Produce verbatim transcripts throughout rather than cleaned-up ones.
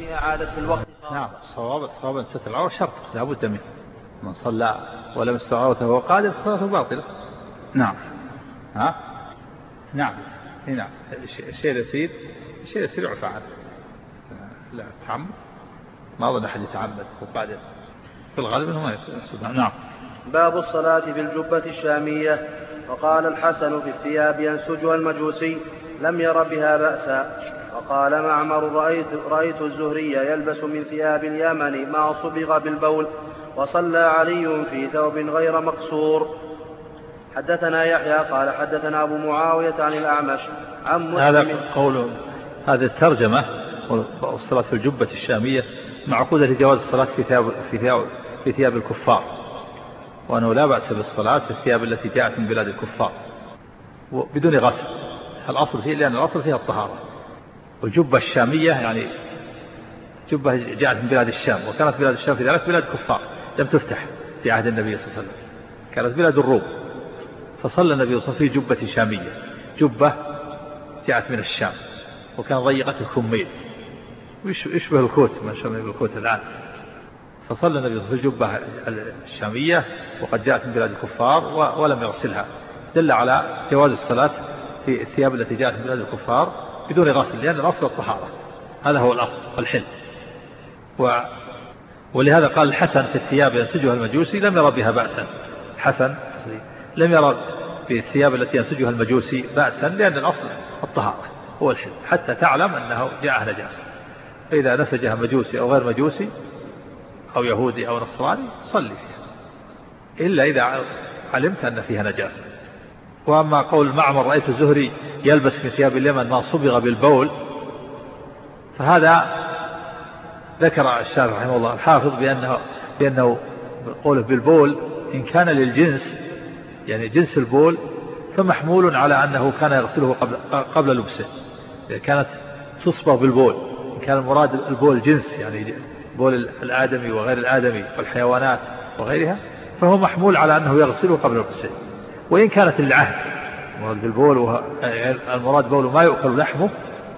إعادة الوقت خاصة. نعم الصواب الصواب أن ستر العورة شرط لا بد منه. من صلى ولم يستر عورته وهو قادر فصلاته باطلة. نعم ها نعم نعم الشيء اليسير الشيء اليسير يعفى عنه. لا تعمد ما أظن أحد يتعمد وقادر في الغالب أنه ما يتعمد. نعم. باب الصلاة في الجبة الشامية. وقال الحسن في الثياب ينسجها المجوسي لم ير بها بأسا. وقال معمر رأيت, رأيت الزهري يلبس من ثياب اليمن ما صبغ بالبول وصلى علي في ثوب غير مقصور. حدثنا يحيى قال حدثنا أبو معاوية عن الأعمش عن مسلم. هذا قول هذه الترجمة والصلاة في الجبة الشامية معقودة لجواز الصلاة في ثياب, في ثياب, في ثياب الكفار وأنه لا بأس بالصلاة في الثياب التي جاءت من بلاد الكفار بدون غسل. الأصل فيه لأن الأصل فيها الطهارة. والجبة الشامية يعني جبة جاءت من بلاد الشام وكانت بلاد الشام في ذلك بلاد كفار لم تفتح في عهد النبي صلى الله عليه وسلم كانت بلاد الروم. فصلى النبي صلى الله عليه وسلم في جبة شامية جبة جاءت من الشام وكان ضيقة الكمين يشبه الكوت ما شبه الكوت الآن. فصلى النبي في الجبة الشامية وقد جاءت من بلاد الكفار ولم يغسلها دل على جواز الصلاة في الثياب التي جاءت من بلاد الكفار بدون غسل لأن الأصل الطهارة. هذا هو الأصل والحل. و... ولهذا قال الحسن في الثياب ينسجها المجوسي لم يرى بها بأسا. حسن لم يرى بالثياب التي ينسجها المجوسي بأسا لأن الأصل الطهارة هو الحل حتى تعلم أنه جاء نجاسة. فإذا نسجها مجوسي أو غير مجوسي أو يهودي أو نصراني صلي فيها إلا إذا علمت أن فيها نجاسة. وأما قول معمر رأيت الزهري يلبس من ثياب اليمن ما صبغ بالبول فهذا ذكر الشارح رحمه الله الحافظ بأنه, بأنه قوله بالبول إن كان للجنس يعني جنس البول فمحمول على أنه كان يغسله قبل, قبل لبسه. يعني كانت تصبغ بالبول إن كان المراد البول جنس يعني بول الآدمي وغير الآدمي والحيوانات وغيرها فهو محمول على أنه يغسله قبل لبسه. وإن كانت للعهد المراد بالبول المراد بول ما يؤكل لحمه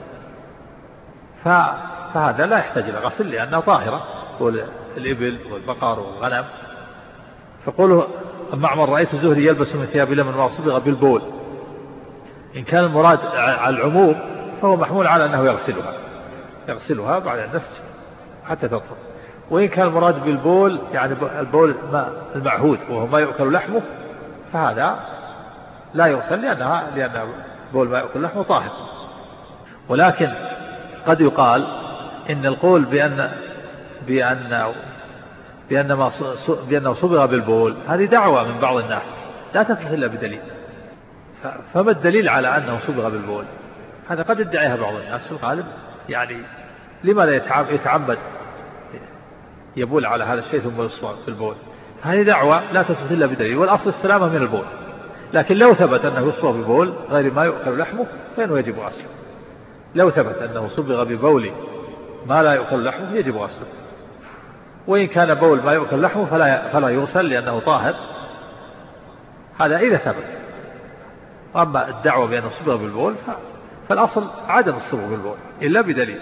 فهذا لا يحتاج إلى غسل لأنه طاهرة بول الإبل والبقر والغنم. فقوله معمر رأيت الزهري يلبس من ثياب اليمن ما صبغ بالبول إن كان المراد على العموم فهو محمول على أنه يغسلها يغسلها بعد النسج حتى تطهر. وإن كان المراد بالبول يعني البول المعهود وهو ما يؤكل لحمه فهذا لا يغسل لأنها لأن بول ما يأكل لحمه طاهر. ولكن قد يقال إن القول بأن بأن بأن ما بأنه صبغ بالبول هذه دعوة من بعض الناس لا تثبت إلا بدليل. فما الدليل على أنه صبغ بالبول؟ هذا قد ادعيها بعض الناس في الغالب يعني لما لا يتعمد يبول على هذا الشيء ثم يصبغ بالبول. هذه دعوة لا تثبت إلا بدليل والأصل السلامة من البول. لكن لو ثبت أنه يصبغ ببول غير ما يؤكل لحمه فإنه يجب غسله. لو ثبت أنه صبغ ببول ما لا يؤكل لحمه يجب غسله. وإن كان بول ما يؤكل لحمه فلا, فلا يغسل لأنه طاهر. هذا إذا ثبت. أما الدعوة بأنه صبغ بالبول فالأصل عدم الصبغ بالبول إلا بدليل.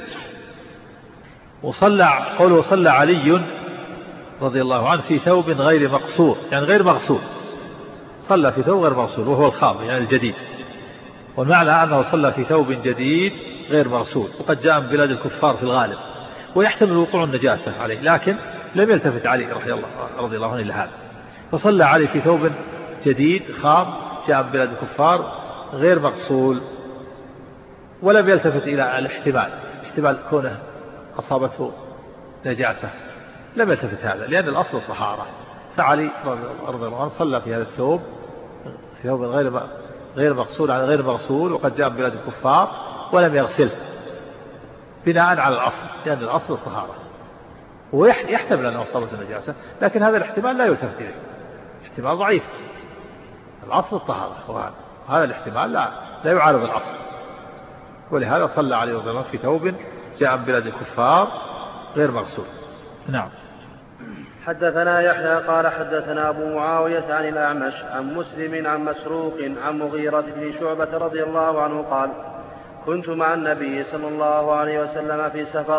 وصلى قوله صلى علي رضي الله عنه في ثوب غير مقصور يعني غير مغسول. صلى في ثوب غير مغسول وهو الخام يعني الجديد. والمعنى أنه صلى في ثوب جديد غير مغسول وقد جاء من بلاد الكفار في الغالب ويحتمل وقوع النجاسة عليه لكن لم يلتفت علي رضي الله, رضي الله عنه إلى هذا. فصلى علي في ثوب جديد خام جاء من بلاد الكفار غير مغسول ولم يلتفت إلى الاحتمال احتمال كونه أصابته نجاسة لم يلتفت هذا لأن الأصل الطهارة. فعلي رضي الله عنه صلى في هذا الثوب في ثوب غير غير مغسول على غير مغسول وقد جاء من بلاد الكفار ولم يغسله بناء على الأصل لأن الأصل الطهارة. ويحتمل أنه أصابته النجاسة لكن هذا الاحتمال لا يلتفت إليه احتمال ضعيف. الأصل الطهارة وهذا الاحتمال لا, لا يعارض الأصل. ولهذا صلى عليه رضي الله عنه في ثوب جاء من بلاد الكفار غير مغسول. نعم. حدثنا يحيى قال حدثنا أبو معاوية عن الأعمش عن مسلم عن مسروق عن مغيرة بن شعبة رضي الله عنه قال كنت مع النبي صلى الله عليه وسلم في سفر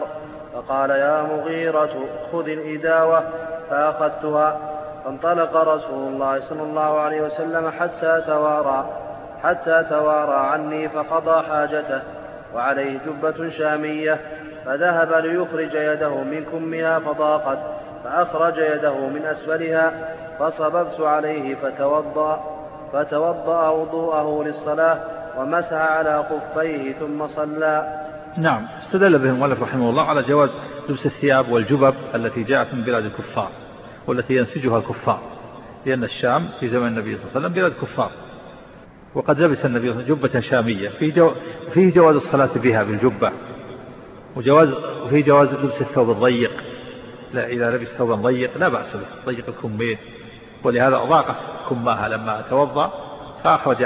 فقال يا مغيرة خذ الإداوة، فأخذتها. فانطلق رسول الله صلى الله عليه وسلم حتى توارى حتى توارى عني فقضى حاجته، وعليه جبة شامية، فذهب ليخرج يده من كمها فضاقت، فأخرج يده من أسفلها، فصببت عليه فتوضأ فتوضأ وضوءه للصلاة، ومسح على خفيه ثم صلى. نعم. استدل به المؤلف رحمه الله على جواز لبس الثياب والجبب التي جاءت من بلاد الكفار والتي ينسجها الكفار، لأن الشام في زمن النبي صلى الله عليه وسلم بلاد كفار، وقد لبس النبي صلى الله عليه وسلم جبة شامية فيه, جو فيه جواز الصلاة بها بالجبة، وجواز وفيه جواز لبس الثوب الضيق، لا إذا لبس ثوبا ضيق لا بأس به، ضيق الكمين، ولهذا ضاقت كماها لما توضأ فأخرج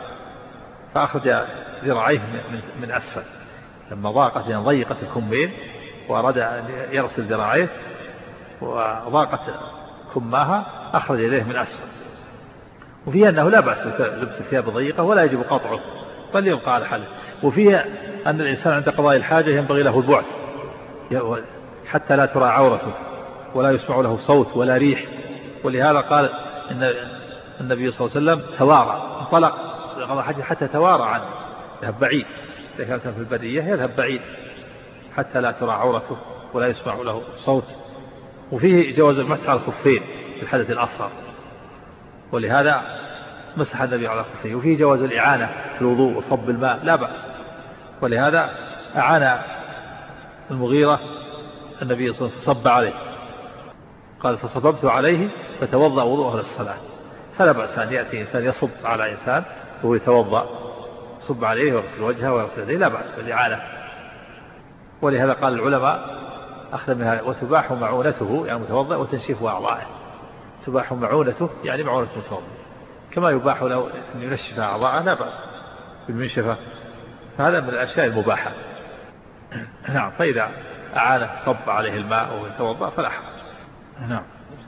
فأخرج ذراعيه من, من أسفل، لما ضاقت يعني ضيقت الكمين وأراد أن يرسل ذراعيه وضاقت كماها أخرج يديه من أسفل. وفيها أنه لا بأس لبس الثياب الضيقة ولا يجب قطعه بل يبقى على حاله. وفيها أن الإنسان عند قضاء الحاجة ينبغي له البعد حتى لا ترى عورته ولا يسمع له صوت ولا ريح، ولهذا قال إن النبي صلى الله عليه وسلم توارى، انطلق لقضاء حاجة حتى توارى عنه، يذهب بعيد، إذا كان في البرية يذهب بعيد حتى لا ترى عورته ولا يسمع له صوت. وفيه جواز المسح على الخفين في الحدث الأصغر، ولهذا مسح النبي على الخفين. وفيه جواز الإعانة في الوضوء وصب الماء لا بأس، ولهذا أعان المغيرة النبي صلى الله عليه وسلم فصب عليه، قال فصببت عليه فتوضأ وضوءه للصلاة، فلا بأس أن يأتي إنسان يصب على إنسان وهو يتوضأ، صب عليه ويغسل وجهه ويغسل يديه لا بأس بالإعانة. ولهذا قال العلماء أخذ منها وتباح معونته يعني متوضأ وتنشيف أعضائه، تباح معونته يعني معونة المتوضأ كما يباح له أن ينشف أعضائه لا بأس بالمنشفة، فهذا من الأشياء المباحة. نعم. فإذا أعانه صب عليه الماء وهو يتوضأ فلا حرج. نعم.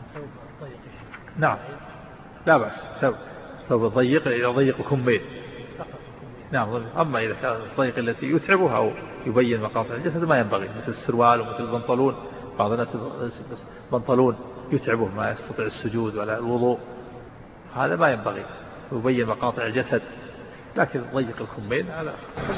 نعم لا بأس، ثوب ضيق إذا ضيق كمين. نعم. أما إذا كان الضيق التي يتعبه أو يبين مقاطع الجسد ما ينبغي، مثل السروال ومثل البنطلون، بعض الناس بنطلون يتعبه ما يستطيع السجود ولا الوضوء، هذا ما ينبغي، يبين مقاطع الجسد، لكن ضيق الكمين هذا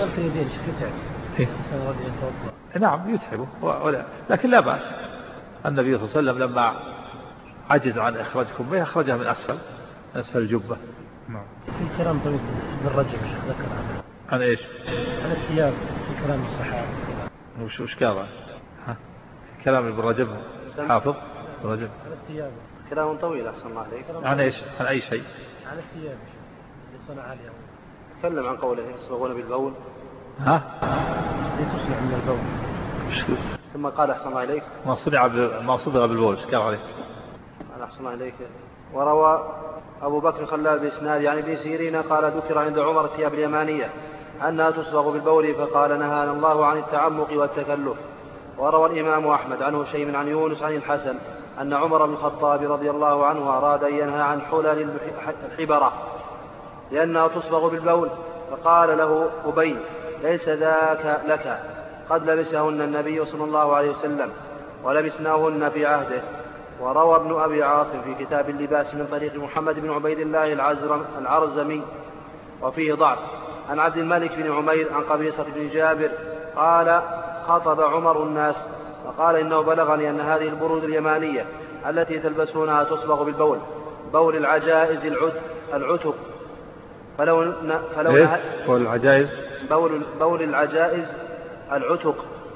نعم يتعبه ولا، لكن لا بأس. النبي صلى الله عليه وسلم لما عجز عن إخراج كميه أخرجها من أسفل أسفل الجبة. نعم. في كلام طويل بالرجل ذكر هذا عن إيش؟ عن الثياب في كلام الصحابة. وش وش قال؟ ها كلام ابن رجب حافظ ابن رجب عن الثياب كلام طويل أحسن الله عليك. عن إيش؟ عن أي شيء؟ عن الثياب اللي صنعها اليهود. تكلم عن قوله يصبغون بالبول. ها؟ لتصنع من البول. ثم قال أحسن الله عليك ما صنع ما صبغ بالبول. ايش قال عليك؟ قال أحسن الله عليك وروى أبو بكر خلال بإسناد يعني ابن سيرين قال ذكر عند عمر الثياب اليمانية أنها تصبغ بالبول فقال نهانا الله عن التعمق والتكلف. وروى الإمام أحمد عنه شيء عن يونس عن الحسن أن عمر بن الخطاب رضي الله عنه أراد أن ينهى عن حلل الحبرة لأنها تصبغ بالبول، فقال له أبي ليس ذاك لك، قد لبسهن النبي صلى الله عليه وسلم ولبسناهن في عهده. وروى ابن أبي عاصم في كتاب اللباس من طريق محمد بن عبيد الله العرزمي وفيه ضعف عن عبد الملك بن عمير عن قبيصة بن جابر قال خطب عمر الناس فقال إنه بلغني أن هذه البرود اليمانية التي تلبسونها تصبغ بالبول بول العجائز العتق فلو فلو إيه؟ بول العجائز بول, بول العجائز العتق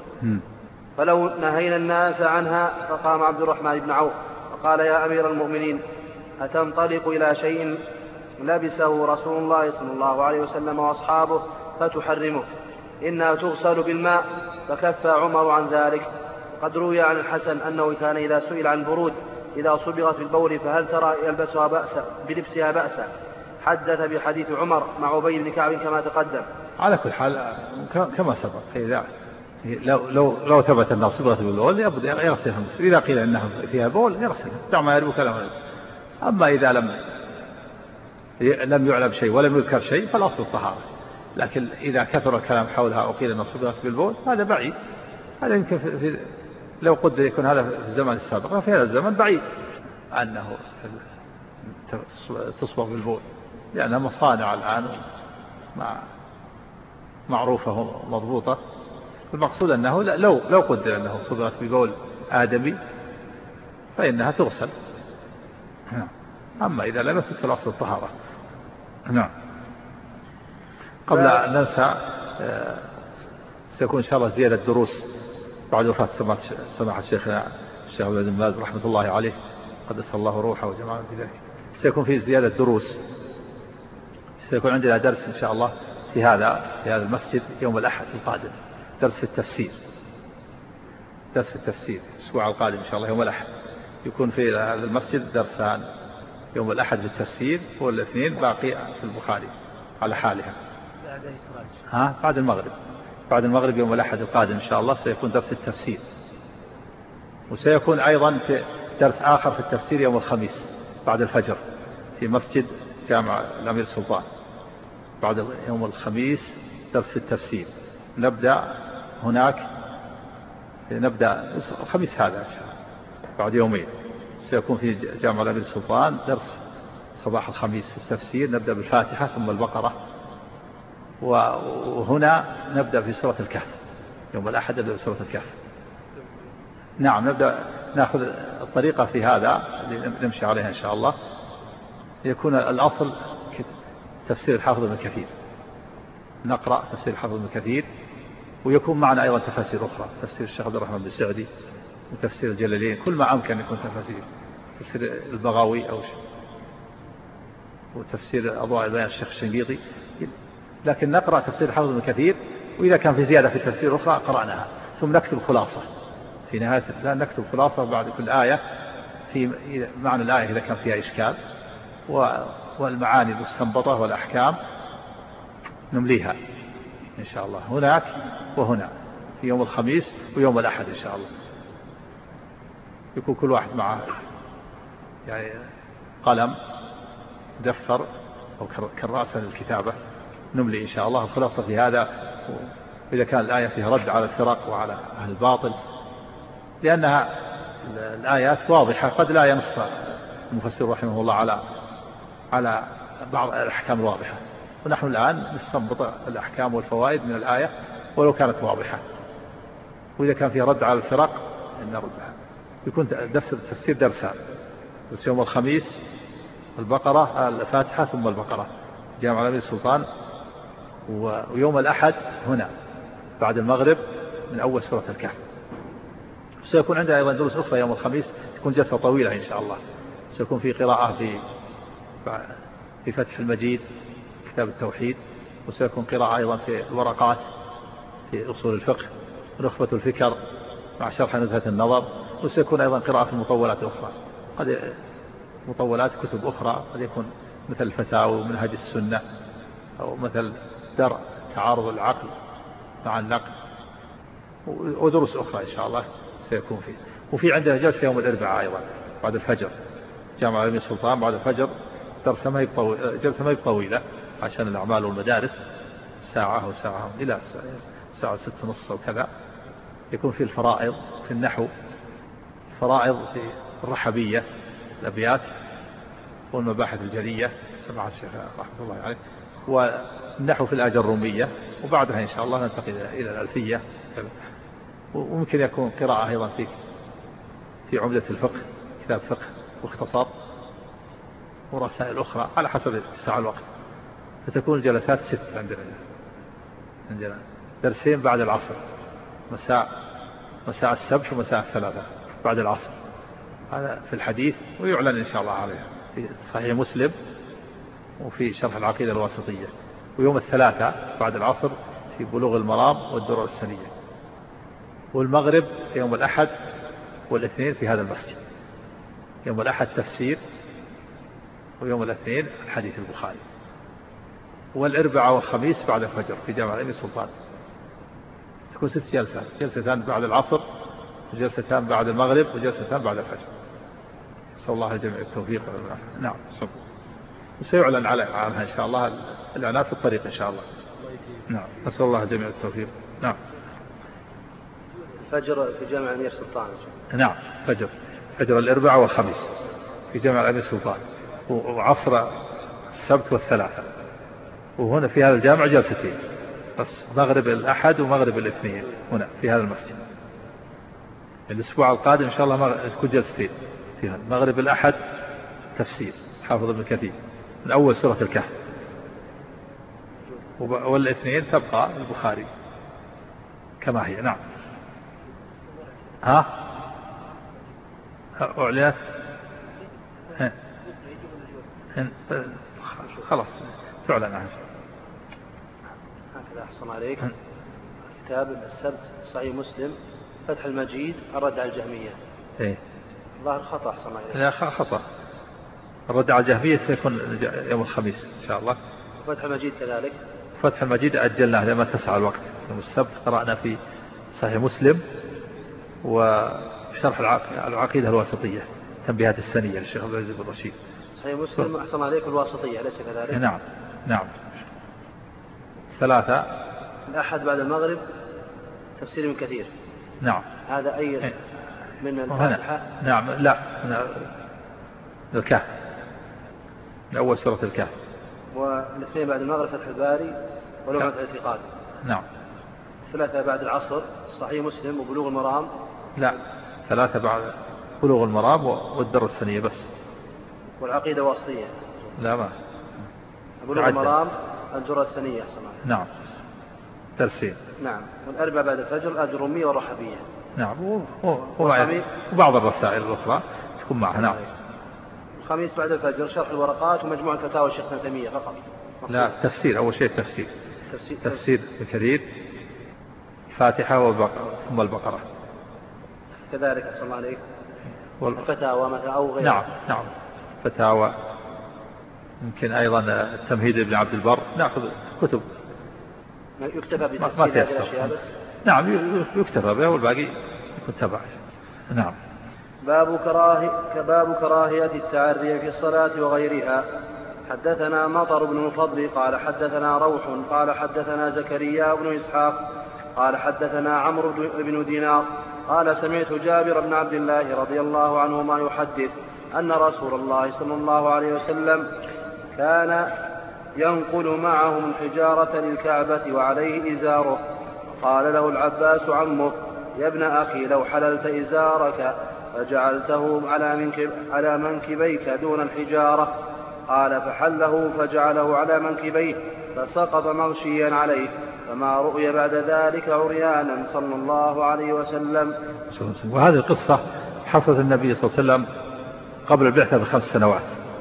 فلو نهينا الناس عنها. فقام عبد الرحمن بن عوف فقال يا أمير المؤمنين أتنطلق إلى شيء لبسه رسول الله صلى الله عليه وسلم وأصحابه فتحرمه؟ إنها تغسل بالماء. فكف عمر عن ذلك. قد روي عن الحسن أنه كان إذا سئل عن برود إذا صبغت بالبول فهل ترى يلبسها بأسا بلبسها بأسا حدث بحديث عمر مع أبي بن كعب كما تقدم. على كل حال كما سبق إذا لو لو لو ثبت أنها صبغت بالبول يبدأ يغسلها المسلم، إذا قيل أنها فيها بول يغسلها دع ما يربو كلام. أما إذا لم لم يعلم شيء ولم يذكر شيء فالأصل الطهارة، لكن إذا كثر الكلام حولها وقيل أنها صبغت بالبول هذا بعيد، هذا يمكن في لو قدر يكون هذا في الزمن السابق في هذا الزمن بعيد أنه تصبغ بالبول، لأنها مصانع الآن مع معروفة ومضبوطة. المقصود أنه لو لو قدر أنه صبغت ببول آدمي فإنها تغسل. أما إذا لم يثبت الأصل الطهارة. نعم. قبل أن ننسى سيكون إن شاء الله زيادة دروس بعد وفاة سماحة شيخنا الشيخ عبد بن باز رحمة الله عليه قدس الله روحه وجمعنا في ذلك. سيكون في زيادة دروس، سيكون عندنا درس إن شاء الله في هذا في هذا المسجد يوم الأحد القادم، درس في التفسير، درس في التفسير الأسبوع القادم إن شاء الله يوم الأحد يكون في هذا المسجد درسان، يوم الأحد في التفسير والاثنين باقي في البخاري على حالها. ها بعد المغرب، بعد المغرب يوم الأحد القادم إن شاء الله سيكون درس التفسير، وسيكون أيضا في درس آخر في التفسير يوم الخميس بعد الفجر في مسجد جامع الأمير سلطان. بعد يوم الخميس درس في التفسير، نبدأ هناك نبدأ الخميس هذا إن شاء الله بعد يومين سيكون في جامع الأمير سلطان درس صباح الخميس في التفسير، نبدأ بالفاتحة ثم البقرة، وهنا نبدأ في سورة الكهف يوم الأحد نبدأ بسورة الكهف. نعم نبدأ نأخذ الطريقة في هذا اللي نمشي عليها إن شاء الله، يكون الأصل تفسير الحافظ ابن كثير، نقرأ تفسير الحافظ ابن كثير، ويكون معنا أيضا تفاسير أخرى، تفسير الشيخ عبد الرحمن بن سعدي وتفسير الجلالين، كل ما أمكن يكون تفاسير، تفسير البغاوي أو شيء، وتفسير أضواء البيان الشيخ الشنقيطي، لكن نقرأ تفسير الحافظ ابن كثير، وإذا كان في زيادة في تفسير أخرى قرأناها، ثم نكتب خلاصة في نهاية، لا نكتب خلاصة بعد كل آية في معنى الآية إذا كان فيها إشكال، والمعاني المستنبطة والأحكام نمليها إن شاء الله هناك وهنا في يوم الخميس ويوم الأحد إن شاء الله. يكون كل واحد معه يعني قلم دفتر أو كراسة للكتابة نملي إن شاء الله الخلاصة في هذا، إذا كان الآية فيها رد على الفرق وعلى أهل الباطل، لأنها الآيات واضحة، قد لا ينص المفسر رحمه الله على على بعض الأحكام الواضحة، ونحن الآن نستنبط الأحكام والفوائد من الآية ولو كانت واضحة، وإذا كان فيها رد على الفرق نردها. يكون درس التفسير درسان، درس يوم الخميس البقرة الفاتحة ثم البقرة جامع الأمير السلطان، ويوم الأحد هنا بعد المغرب من أول سورة الكهف. سيكون عندنا أيضا دروس أخرى يوم الخميس تكون جلسة طويلة إن شاء الله، سيكون في قراءة في في فتح المجيد كتاب التوحيد، وسيكون قراءة أيضا في الورقات في أصول الفقه ونخبة الفكر مع شرح نزهة النظر، وسيكون أيضا قراءة في مطولات أخرى، قد مطولات كتب أخرى قد يكون مثل الفتاوى ومنهج السنة، أو مثل درء تعارض العقل مع النقل، ودروس أخرى إن شاء الله سيكون فيه. وفي عندنا جلسة يوم الأربعاء أيضا بعد الفجر جامع الأمير السلطان بعد الفجر، درس ما يبطو... جلسة ما طويلة عشان الأعمال والمدارس، ساعة أو ساعة إلى ساعة ست نص أو كذا، يكون في الفرائض في النحو، الفرائض في الرحبية الأبيات والمباحث الجلية سماحة الشيخ رحمة الله عليه، والنحو في الآية الرومية، وبعدها إن شاء الله ننتقل إلى الألفية، وممكن يكون قراءة أيضا في في عمدة الفقه كتاب فقه واختصار ورسائل أخرى على حسب اتساع الوقت، فتكون الجلسات ست عندنا عندنا درسين بعد العصر، مساء مساء السبت ومساء الثلاثاء بعد العصر، هذا في الحديث ويعلن إن شاء الله عليه في صحيح مسلم وفي شرح العقيدة الواسطية، ويوم الثلاثاء بعد العصر في بلوغ المرام والدرر السنية، والمغرب في يوم الأحد والاثنين في هذا المسجد، يوم الأحد تفسير ويوم الاثنين الحديث البخاري، والأربعاء والخميس بعد الفجر في جامع الأمير السلطان. تكون ست جلسات، جلستان بعد العصر وجلستان بعد المغرب وجلستان بعد الفجر. نسأل الله الجميع التوفيق والعافية. نعم وسيعلن عنها إن شاء الله الإعلان في الطريق إن شاء الله. نعم نسأل الله الجميع التوفيق. نعم الفجر في جامع الأمير سلطان. نعم فجر فجر الأربعاء والخميس في جامع الأمير سلطان، وعصر السبت والثلاثاء، وهنا في هذا الجامع جلستين بس، مغرب الأحد ومغرب الاثنين هنا في هذا المسجد. الأسبوع القادم إن شاء الله تكون جلستين فيها، مغرب الأحد تفسير حافظ ابن كثير من أول سورة الكهف، والاثنين تبقى البخاري كما هي. نعم. ها أعلنت خلاص تعلن عنها. هكذا أحسن عليك. كتاب السبت صحيح مسلم فتح المجيد الرد على الجهمية. إيه ظاهر خطأ أحسن عليك. لا خطأ، الرد على الجهمية سيكون يوم الخميس إن شاء الله. فتح المجيد كذلك. فتح المجيد أجلناه لما تسع الوقت. يوم السبت قرأنا في صحيح مسلم وشرح العقيدة الواسطية تنبيهات السنية للشيخ عبد العزيز بن رشيد. صحيح مسلم أحسن عليك الواسطية أليس كذلك؟ نعم نعم. ثلاثة الأحد بعد المغرب تفسير من كثير. نعم. هذا أي من الفاتحة؟ نعم لا من الكهف، من أول سورة الكهف. والاثنين بعد المغرب فتح الباري ولمعة الاعتقاد. نعم. ثلاثة بعد العصر صحيح مسلم وبلوغ المرام. لا ثلاثة بعد بلوغ المرام والدر السنية بس. والعقيدة واسطية. لا ما بلوغ المرام الدر السنية أحسن. نعم درسين. نعم. والأربع بعد الفجر الأجرومية والرحبية. نعم وبعض الرسائل الأخرى تكون معها. نعم. الخميس بعد الفجر شرح الورقات ومجموعة فتاوى الشيخ ابن تيمية فقط. لا تفسير أول شيء تفسير تفسير, تفسير بكثير فاتحة والبقرة ثم البقرة كذلك. أحسن الله عليك. وال... فتاوى مثلا أو غيرها. نعم نعم فتاوى. يمكن أيضا التمهيد ابن عبد البر نأخذ كتب يكتفى بتفسير هذه الأشياء بس. نعم يكتفى به والباقي يكون تبع. نعم. باب كراهية باب كراهية التعري في الصلاة وغيرها. حدثنا مطر بن الفضل قال حدثنا روح قال حدثنا زكريا بن إسحاق قال حدثنا عمرو بن دينار قال سمعت جابر بن عبد الله رضي الله عنهما يحدث أن رسول الله صلى الله عليه وسلم كان ينقل معهم الحجارة للكعبة وعليه إزاره. قال له العباس عمه يا ابن أخي لو حللت إزارك فجعلته على, منكب على منكبيك دون الحجارة. قال فحله فجعله على منكبيه فسقط مغشيا عليه فما رؤي بعد ذلك عريانا صلى الله عليه وسلم. وهذه القصة حصلت النبي صلى الله عليه وسلم قبل البعثة بخمس سنوات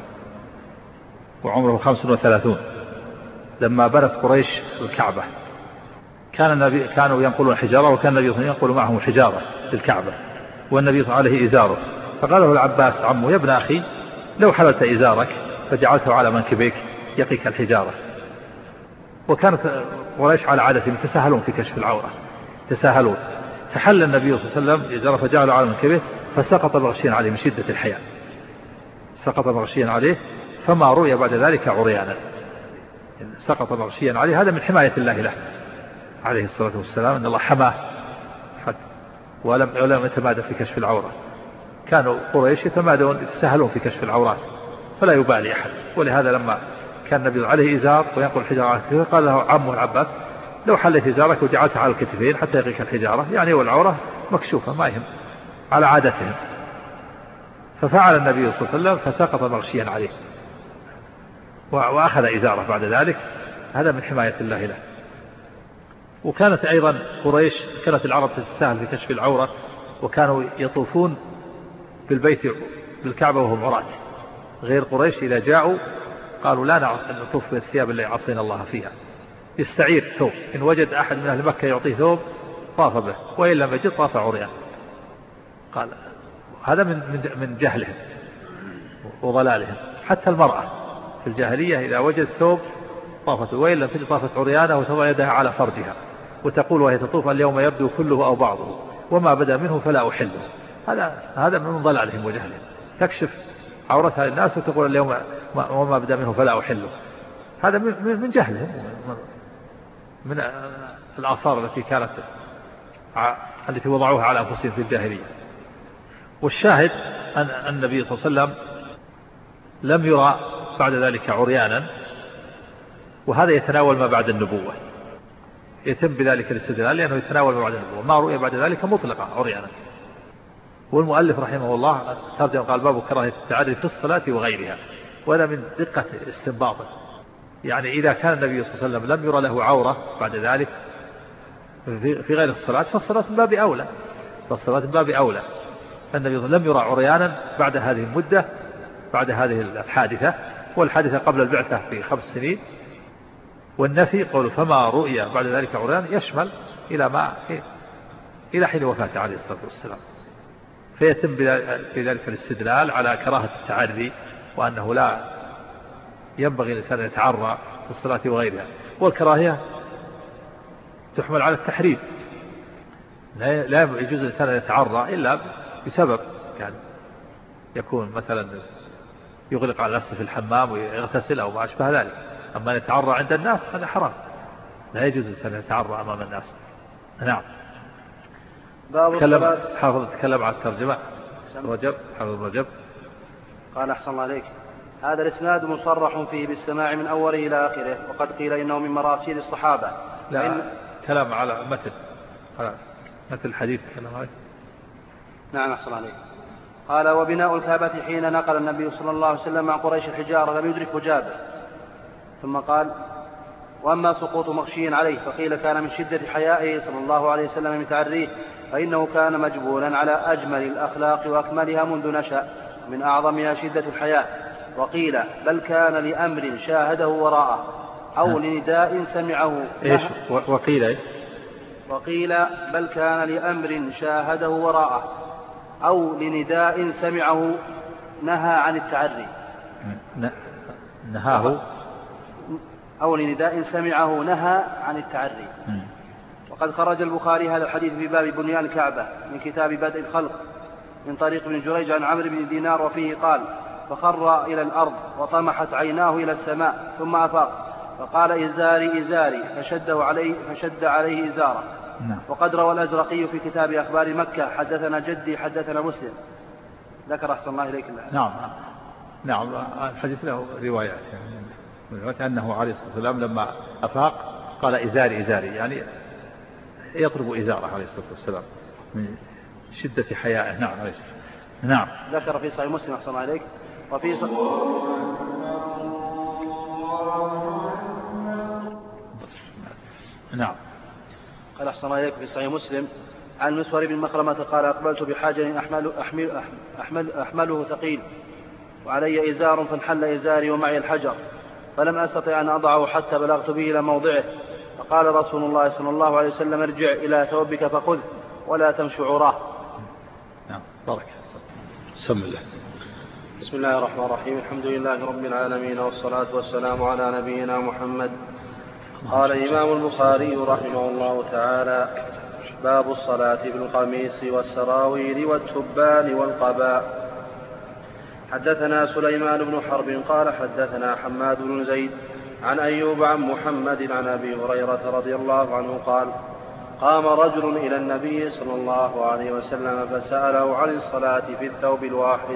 وعمره خمس وثلاثون لما بنت قريش الكعبة. كان النبي كانوا ينقلون الحجارة وكان النبي ينقل معهم الحجارة للكعبة والنبي عليه إزاره. فقال له العباس عمه يا ابن أخي لو حللت إزارك فجعلته على منكبيك يقيك الحجارة. وكانت قريش على عادتهم يتساهلون في كشف العورة تساهلون. فحل النبي صلى الله عليه وسلم إزاره فجعله على منكبيه فسقط مغشيا عليه من شدة الحياء سقط مغشيا عليه فما رؤي بعد ذلك عريانا. سقط مغشيا عليه هذا من حماية الله له عليه الصلاة والسلام أن الله حماه ولم ولم يتمادى في كشف العورة. كانوا قريش يتمادون يتساهلون في كشف العورات فلا يبالي أحد. ولهذا لما كان النبي عليه إزار وينقل الحجارة على الكتفين قال له عمه العباس لو حلت إزارك وجعلتها على الكتفين حتى يقيك الحجارة يعني والعورة مكشوفة ما يهم على عادتهم. ففعل النبي صلى الله عليه وسلم فسقط مغشيا عليه وأخذ إزاره بعد ذلك. هذا من حماية الله له. وكانت أيضا قريش كانت العرب تتساهل في كشف العورة وكانوا يطوفون بالبيت بالكعبة وهم عراة. غير قريش إذا جاءوا قالوا لا نطوف بالثياب اللي عصينا الله فيها. يستعير ثوب إن وجد أحد من أهل مكة يعطيه ثوب طاف به وإن لم يجد طاف عريان. قال هذا من من جهلهم وضلالهم. حتى المرأة في الجاهلية إذا وجد ثوب طافت وإن لم تجد طافت عريانة وتضع يدها على فرجها وتقول وهي تطوف اليوم يبدو كله أو بعضه وما بدا منه فلا أحله. هذا هذا من ضلالهم وجهلهم. تكشف عورتها للناس وتقول اليوم وما بدا منه فلا أحله. هذا من جهلهم من الآثار التي كانت التي وضعوها على أنفسهم في الجاهلية. والشاهد أن النبي صلى الله عليه وسلم لم يرى بعد ذلك عريانا، وهذا يتناول ما بعد النبوة، يتم بذلك الاستدلال لأنه يتناول ما بعد النبوة، ما رؤي بعد ذلك مطلقا عريانا. والمؤلف رحمه الله ترجم قال باب كراهية التعري في الصلاة وغيرها، ولا من دقة استنباطه، يعني إذا كان النبي صلى الله عليه وسلم لم يرى له عورة بعد ذلك في غير الصلاة فالصلاة من باب أولى، فالصلاة من باب أولى. النبي لم يرى عريانا بعد هذه المدة، بعد هذه الحادثة، والحادثة قبل البعثة بخمس سنين. والنفي قول فما رؤيا بعد ذلك عريان يشمل إلى ما إلى حين وفاته عليه الصلاة والسلام، فيتم بذلك الاستدلال على كراهة التعري، وأنه لا ينبغي الإنسان أن يتعرى في الصلاة وغيرها. والكراهية تحمل على التحريم، لا يجوز الإنسان أن يتعرى إلا بسبب، يعني يكون مثلا يغلق على نفسه في الحمام ويغتسل أو ما أشبه ذلك. أما أن يتعرى عند الناس هذا حرام، لا يجوز الإنسان أن يتعرى أمام الناس. نعم. باب تكلم حافظ تكلم عن الترجمة رجب حافظ رجب قال أحسن الله عليك. هذا الإسناد مصرح فيه بالسماع من أوله إلى آخره، وقد قيل إنه من مراسيل الصحابة. لا إن... كلام على متن على متن الحديث كلام عليه. نعم أحسن الله عليك. قال وبناء الكعبة حين نقل النبي صلى الله عليه وسلم مع قريش الحجارة لم يدركه جابر. ثم قال وأما سقوط مغشي عليه فقيل كان من شدة حيائه صلى الله عليه وسلم من تعريه، فإنه كان مجبولا على أجمل الأخلاق وأكملها منذ نشأ، من أعظمها شدة الحياء. وقيل بل كان لأمر شاهده وراءه أو لنداء سمعه. إيش وقيل إيش؟ وقيل بل كان لأمر شاهده وراءه أو لنداء سمعه نهى عن التعري. نهاه أو لنداء سمعه نهى عن التعري. وقد خرج البخاري هذا الحديث في باب بنيان الكعبة من كتاب بدء الخلق من طريق ابن جريج عن عمرو بن دينار، وفيه قال فخر إلى الأرض وطمحت عيناه إلى السماء ثم أفاق فقال إزاري إزاري فشده عليه فشد عليه إزاره. وقد روى الأزرقي في كتاب أخبار مكة حدثنا جدي حدثنا مسلم. ذكر أحسن الله إليك الله. نعم نعم الحديث له روايات، يعني أنه عليه الصلاة والسلام لما أفاق قال إزاري إزاري، يعني يطلب إزاره عليه الصلاة والسلام من شدة حيائه. نعم عليه الصلاة. نعم. ذكر في صحيح مسلم أحسن الله عليك. وفي ص... نعم. قال أحسن الله عليك في صحيح مسلم عن مسور بن مخرمة قال أقبلت بحاجة أحمل أحمل أحمل أحمله ثقيل وعلي إزار فانحل إزاري ومعي الحجر فلم أستطع أن أضعه حتى بلغت به إلى موضعه، فقال رسول الله صلى الله عليه وسلم ارجع إلى ثوبك فخذ ولا تمش عراه. نعم بارك بسم الله. بسم الله الرحمن الرحيم. الحمد لله رب العالمين والصلاة والسلام على نبينا محمد. قال الإمام البخاري رحمه الله تعالى باب الصلاة بالقميص والسراويل والتبان والقباء. حدثنا سليمان بن حرب قال حدثنا حماد بن زيد عن أيوب عن محمد عن أبي هريرة رضي الله عنه قال قام رجل إلى النبي صلى الله عليه وسلم فسأله عن الصلاة في الثوب الواحد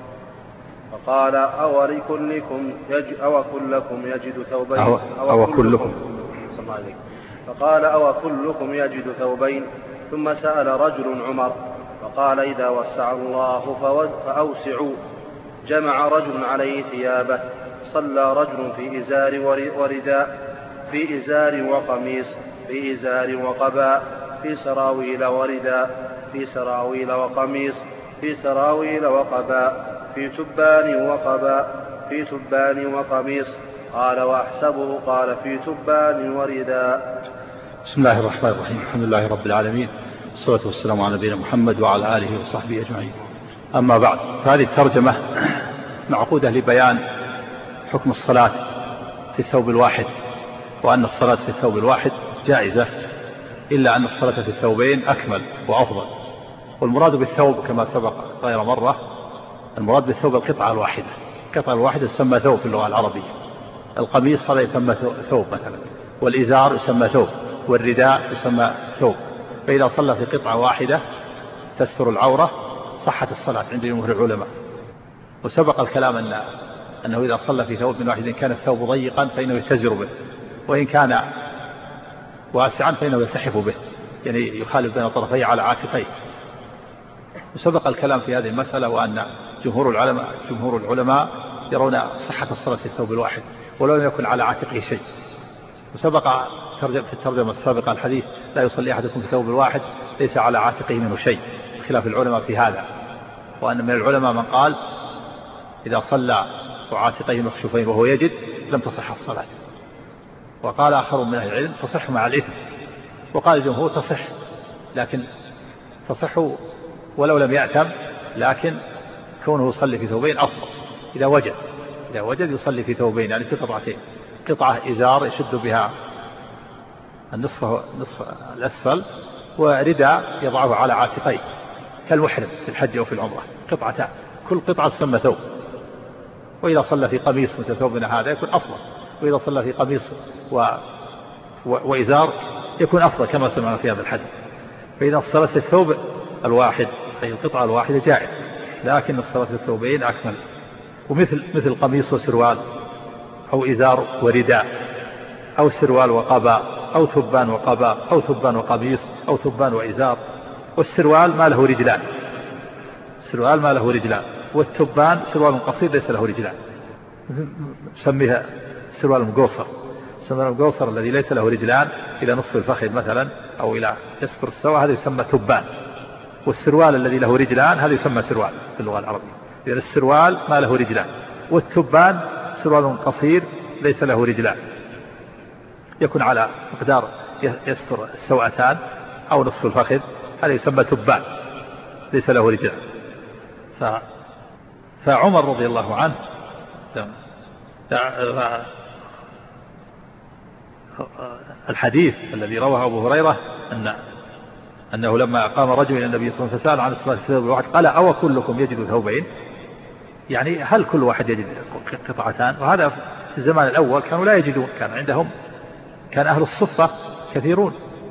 فقال أو لكلكم يج أو كلكم يجد ثوبين أو, أو كلكم فقال أو كلكم يجد ثوبين. ثم سأل رجل عمر فقال إذا وسع الله فأوسعوا. جمع رجل عليه ثيابه صلى رجل في إزار ورداء في إزار وقميص في إزار وقباء في سراويل ورداء في سراويل وقميص في سراويل وقباء في تبان وقباء في تبان وقميص. قال وأحسبه قال في تبان ورداء. بسم الله الرحمن الرحيم. الحمد لله رب العالمين والصلاة والسلام على نبينا محمد وعلى آله وصحبه أجمعين. أما بعد، فهذه الترجمة معقودة لبيان حكم الصلاة في الثوب الواحد، وأن الصلاة في الثوب الواحد جائزة، إلا أن الصلاة في الثوبين أكمل وأفضل. والمراد بالثوب كما سبق غير مرة، المراد بالثوب القطعة الواحدة. القطعة الواحدة تسمى ثوب في اللغة العربية. القميص هذا يسمى ثوب مثلا، والإزار يسمى ثوب، والرداء يسمى ثوب. فإذا صلى في قطعة واحدة تستر العورة صحت الصلاة عند جمهور العلماء. وسبق الكلام أن أنه إذا صلى في ثوب واحد كان الثوب ضيقا فإنه يتزر به، وإن كان واسعا فإنه يلتحف به، يعني يخالف بين طرفيه على عاتقيه. وسبق الكلام في هذه المسألة، وأن جمهور العلماء جمهور العلماء يرون صحة الصلاة في الثوب الواحد ولو لم يكن على عاتقه شيء. وسبق في الترجمة السابقة الحديث لا يصلي أحدكم في الثوب الواحد ليس على عاتقه منه شيء، خلاف العلماء في هذا. وأن من العلماء من قال إذا صلى وعاتقيه مكشوفين وهو يجد لم تصح الصلاة، وقال آخر من أهل العلم تصح مع الإثم، وقال الجمهور تصح لكن تصح ولو لم يأتم، لكن كونه يصلي في ثوبين أفضل إذا وجد إذا وجد يصلي في ثوبين، يعني في قطعتين، قطعة إزار يشد بها النصف نصف الأسفل، ورداء يضعه على عاتقيه كالمحرم في الحج أو في العمرة، قطعتان كل قطعة تسمى ثوب. وإذا صلى في قميص مثل ثوبنا هذا يكون أفضل، وإذا صلى في قميص و... و... وإزار يكون أفضل كما سمعنا في هذا الحديث. فإذا الصلاة في الثوب الواحد أي القطعة الواحدة جائز، لكن الصلاة في الثوبين أكمل. ومثل مثل قميص وسروال، أو إزار ورداء، أو سروال وقباء، أو ثبان وقباء، أو ثبان وقميص، أو ثبان وإزار. والسروال ما له رجلان، السروال ما له رجلان، والثبان سروال قصير ليس له رجلان، نسميها السروال المقوصر. السروال المقوصر الذي ليس له رجلان إلى نصف الفخذ مثلا أو إلى يستر السوى هذا يسمى ثبان. والسروال الذي له رجلان هذا يسمى سروال في اللغة العربية. إذن السروال ما له رجلان، والثبان سروال قصير ليس له رجلان يكون على مقدار يستر السوأتان أو نصف الفخذ، هذا يسمى ثبان ليس له رجلان. ف... فعمر رضي الله عنه الحديث الذي رواه أبو هريرة أن أنه لما قام رجل إلى النبي صلى الله عليه وسلم فسأل عن الصلاة في الثوب الواحد قال أو كلكم يجد ثوبين، يعني هل كل واحد يجد قطعتان؟ وهذا في الزمان الأول كانوا لا يجدون، كان عندهم كان أهل الصفة كثيرون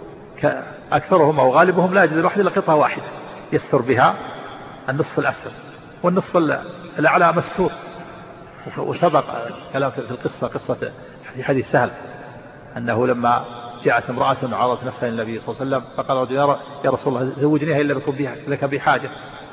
أكثرهم أو غالبهم لا يجد الواحد إلا قطعة واحدة يستر بها النصف الأسفل، والنصف الأعلى مستور. وسبق كلام في القصة قصة في حديث سهل أنه لما جاءت امرأة وعرضت نفسها للنبي صلى الله عليه وسلم فقال رجل يا رسول الله زوجنيها إلا لك بحاجة،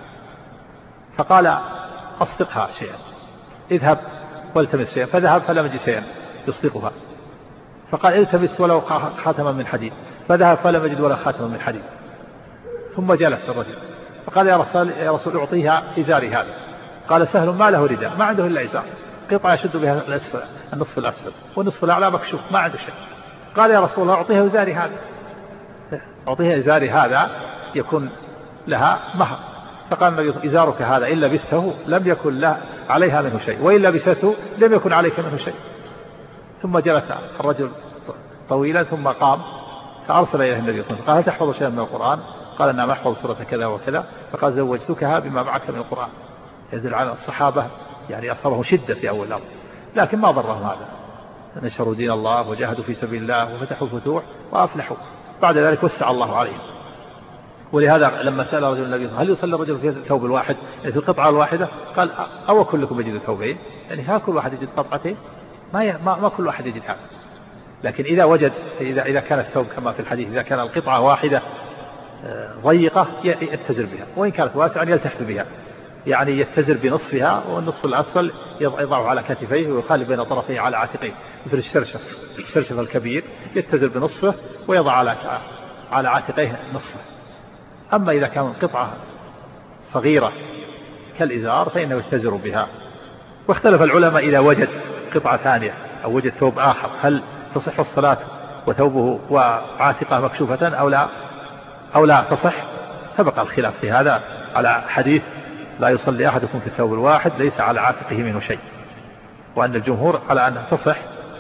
فقال أصدقها شيئا، اذهب والتمس شيئا، فذهب فلم يجد شيئا يصدقها، فقال التمس ولو خاتما من حديد، فذهب فلم يجد ولا خاتما من حديد. ثم جلس الرجل فقال يا رسول, يا رسول أعطيها إزاري هذا، قال سهل ما له رداء ما عنده إلا إزار، قطعة يشد بها الأسفل النصف الأسفل والنصف الأعلى مكشوف ما عنده شيء. قال يا رسول الله أعطيها إزاري هذا، أعطيها إزاري هذا يكون لها مهر. فقال النبي إزارك هذا إن لبسته لم يكن له عليها منه شيء، وإن لبسته لم يكن عليك منه شيء. ثم جلس الرجل طويلا ثم قام فأرسل إليه النبي صلى الله عليه وسلم قال هل تحفظ شيئا من القرآن؟ قال نعم أحفظ سورة كذا وكذا. فقال زوجتكها بما معك من القرآن. يدل على الصحابة يعني أصابهم شدة في أول الأمر، لكن ما ضرهم هذا، نشروا دين الله وجاهدوا في سبيل الله وفتحوا الفتوح وأفلحوا. بعد ذلك وسع الله عليهم. ولهذا لما سأل رجل النبي صلى الله عليه وسلم هل يصلي الرجل في الثوب الواحد يعني في القطعة الواحدة؟ قال أو كلكم يجد ثوبين، يعني ها كل واحد يجد قطعتين، ما, ما, ما كل واحد يجد هذا. لكن إذا وجد إذا, إذا كان الثوب كما في الحديث إذا كان القطعة واحدة ضيقة يتزر بها، وإن كانت واسعة يلتحف بها، يعني يتزر بنصفها والنصف الأسفل يضعه على كتفيه ويخالف بين طرفيه على عاتقيه مثل الشرشف الشرشف الكبير يتزر بنصفه ويضع على على عاتقيه نصفه. أما إذا كان قطعة صغيرة كالإزار فإنه يتزر بها. واختلف العلماء إذا وجد قطعة ثانية أو وجد ثوب آخر هل تصح الصلاة وثوبه وعاتقه مكشوفة أو لا أو لا تصح. سبق الخلاف في هذا على حديث لا يصلي أحدكم في الثوب الواحد ليس على عاتقه منه شيء، وأن الجمهور على أنها تصح،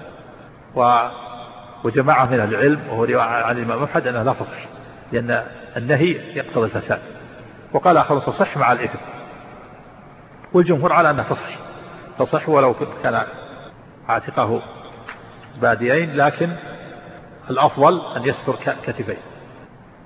وجماعة من العلم وهو رواية عن الإمام أحمد أنها لا تصح لأن النهي يقتضي الفساد، وقال آخر تصح مع الإثم، والجمهور على أنها تصح تصح ولو كان عاتقه باديين، لكن الأفضل أن يستر كتفيه.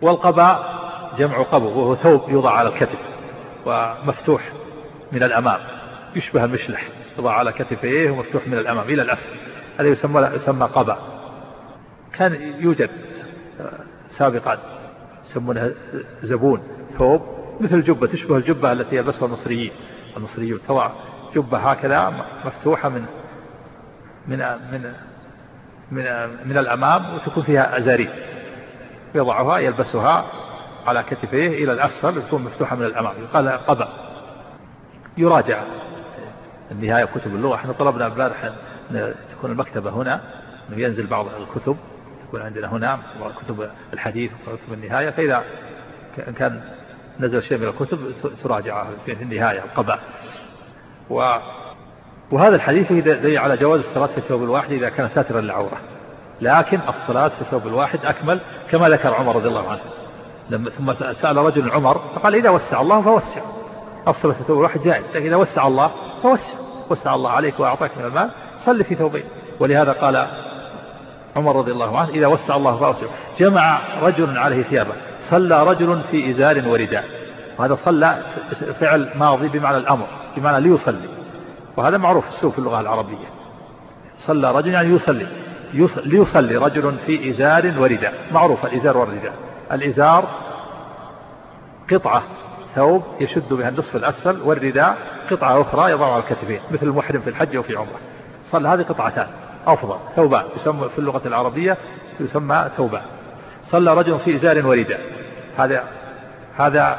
والقباء جمع قبو، وهو ثوب يوضع على الكتف ومفتوح من الأمام، يشبه المشلح، يوضع على كتفيه ومفتوح من الأمام إلى الأسفل، هذا يسمى يسمى قباء. كان يوجد سابقا يسمونها زبون، ثوب مثل الجبة، تشبه الجبة التي يلبسها المصريين المصريون تضع جبة هكذا مفتوحة من من من من, من الأمام، وتكون فيها أزاريف، يضعها يلبسها على كتفيه إلى الأسفل، تكون مفتوحة من الأمام، يقال قباء. يراجع النهاية كتب اللغة. احنا طلبنا امبارح أن تكون المكتبة هنا، أنه ينزل بعض الكتب، تكون عندنا هنا كتب الحديث وكتب النهاية، فإذا كان نزل شيء من الكتب تراجعها في النهاية القباء. و وهذا الحديث يدل على جواز الصلاة في الثوب الواحد إذا كان ساترا للعورة، لكن الصلاة في الثوب الواحد أكمل كما ذكر عمر رضي الله عنه. لما ثم سأل رجل عمر فقال إذا وسع الله فوسع، الصلاة في الثوب الواحد جائز، لكن إذا وسع الله فوسع، وسع الله عليك وأعطاك من المال صل في ثوبين. ولهذا قال عمر رضي الله عنه إذا وسع الله فوسع. جمع رجل عليه ثيابه، صلى رجل في إزار ورداء، وهذا صلى فعل ماضي بمعنى الأمر، بمعنى ليصلي، وهذا معروف السوء في اللغة العربية. صلى رجل يعني يصلي، ليصلي رجل في إزار ورداء، معروف الإزار والرداء. الإزار قطعة ثوب يشد بها النصف الأسفل، والرداء قطعة أخرى يضع على الكتفين مثل المحرم في الحج وفي عمره. صلى هذه قطعتان أفضل، ثوبان، يسمى في اللغة العربية يسمى ثوبان. صلى رجل في إزار ورداء، هذا هذا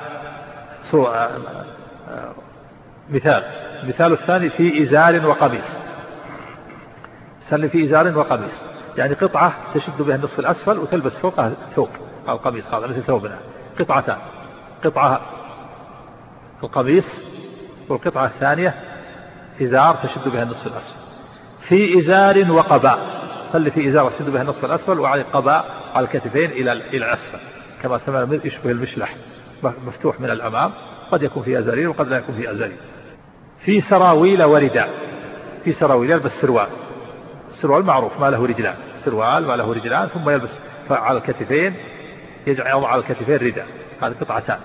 مثال. مثال الثاني في إزار وقميص، صلي في إزار وقميص، يعني قطعة تشد بها النصف الأسفل وتلبس فوقها ثوب، القميص هذا مثل ثوبنا، قطعتان، قطعة القميص والقطعة الثانية إزار تشد بها النصف الأسفل. في إزار وقباء، صلي في إزار تشد بها النصف الأسفل، وعلى قباء على الكتفين إلى إلى الأسفل، كما سمعنا يشبه المشلح، مفتوح من الأمام، قد يكون فيه أزارير وقد لا يكون فيه أزارير. في سراويل ورداء، في سراويل يلبس سروال، السروال معروف ما له رجلان، سروال ما له رجلان، ثم يلبس على الكتفين، يجعل يضع على الكتفين رداء، هذه قطعتان.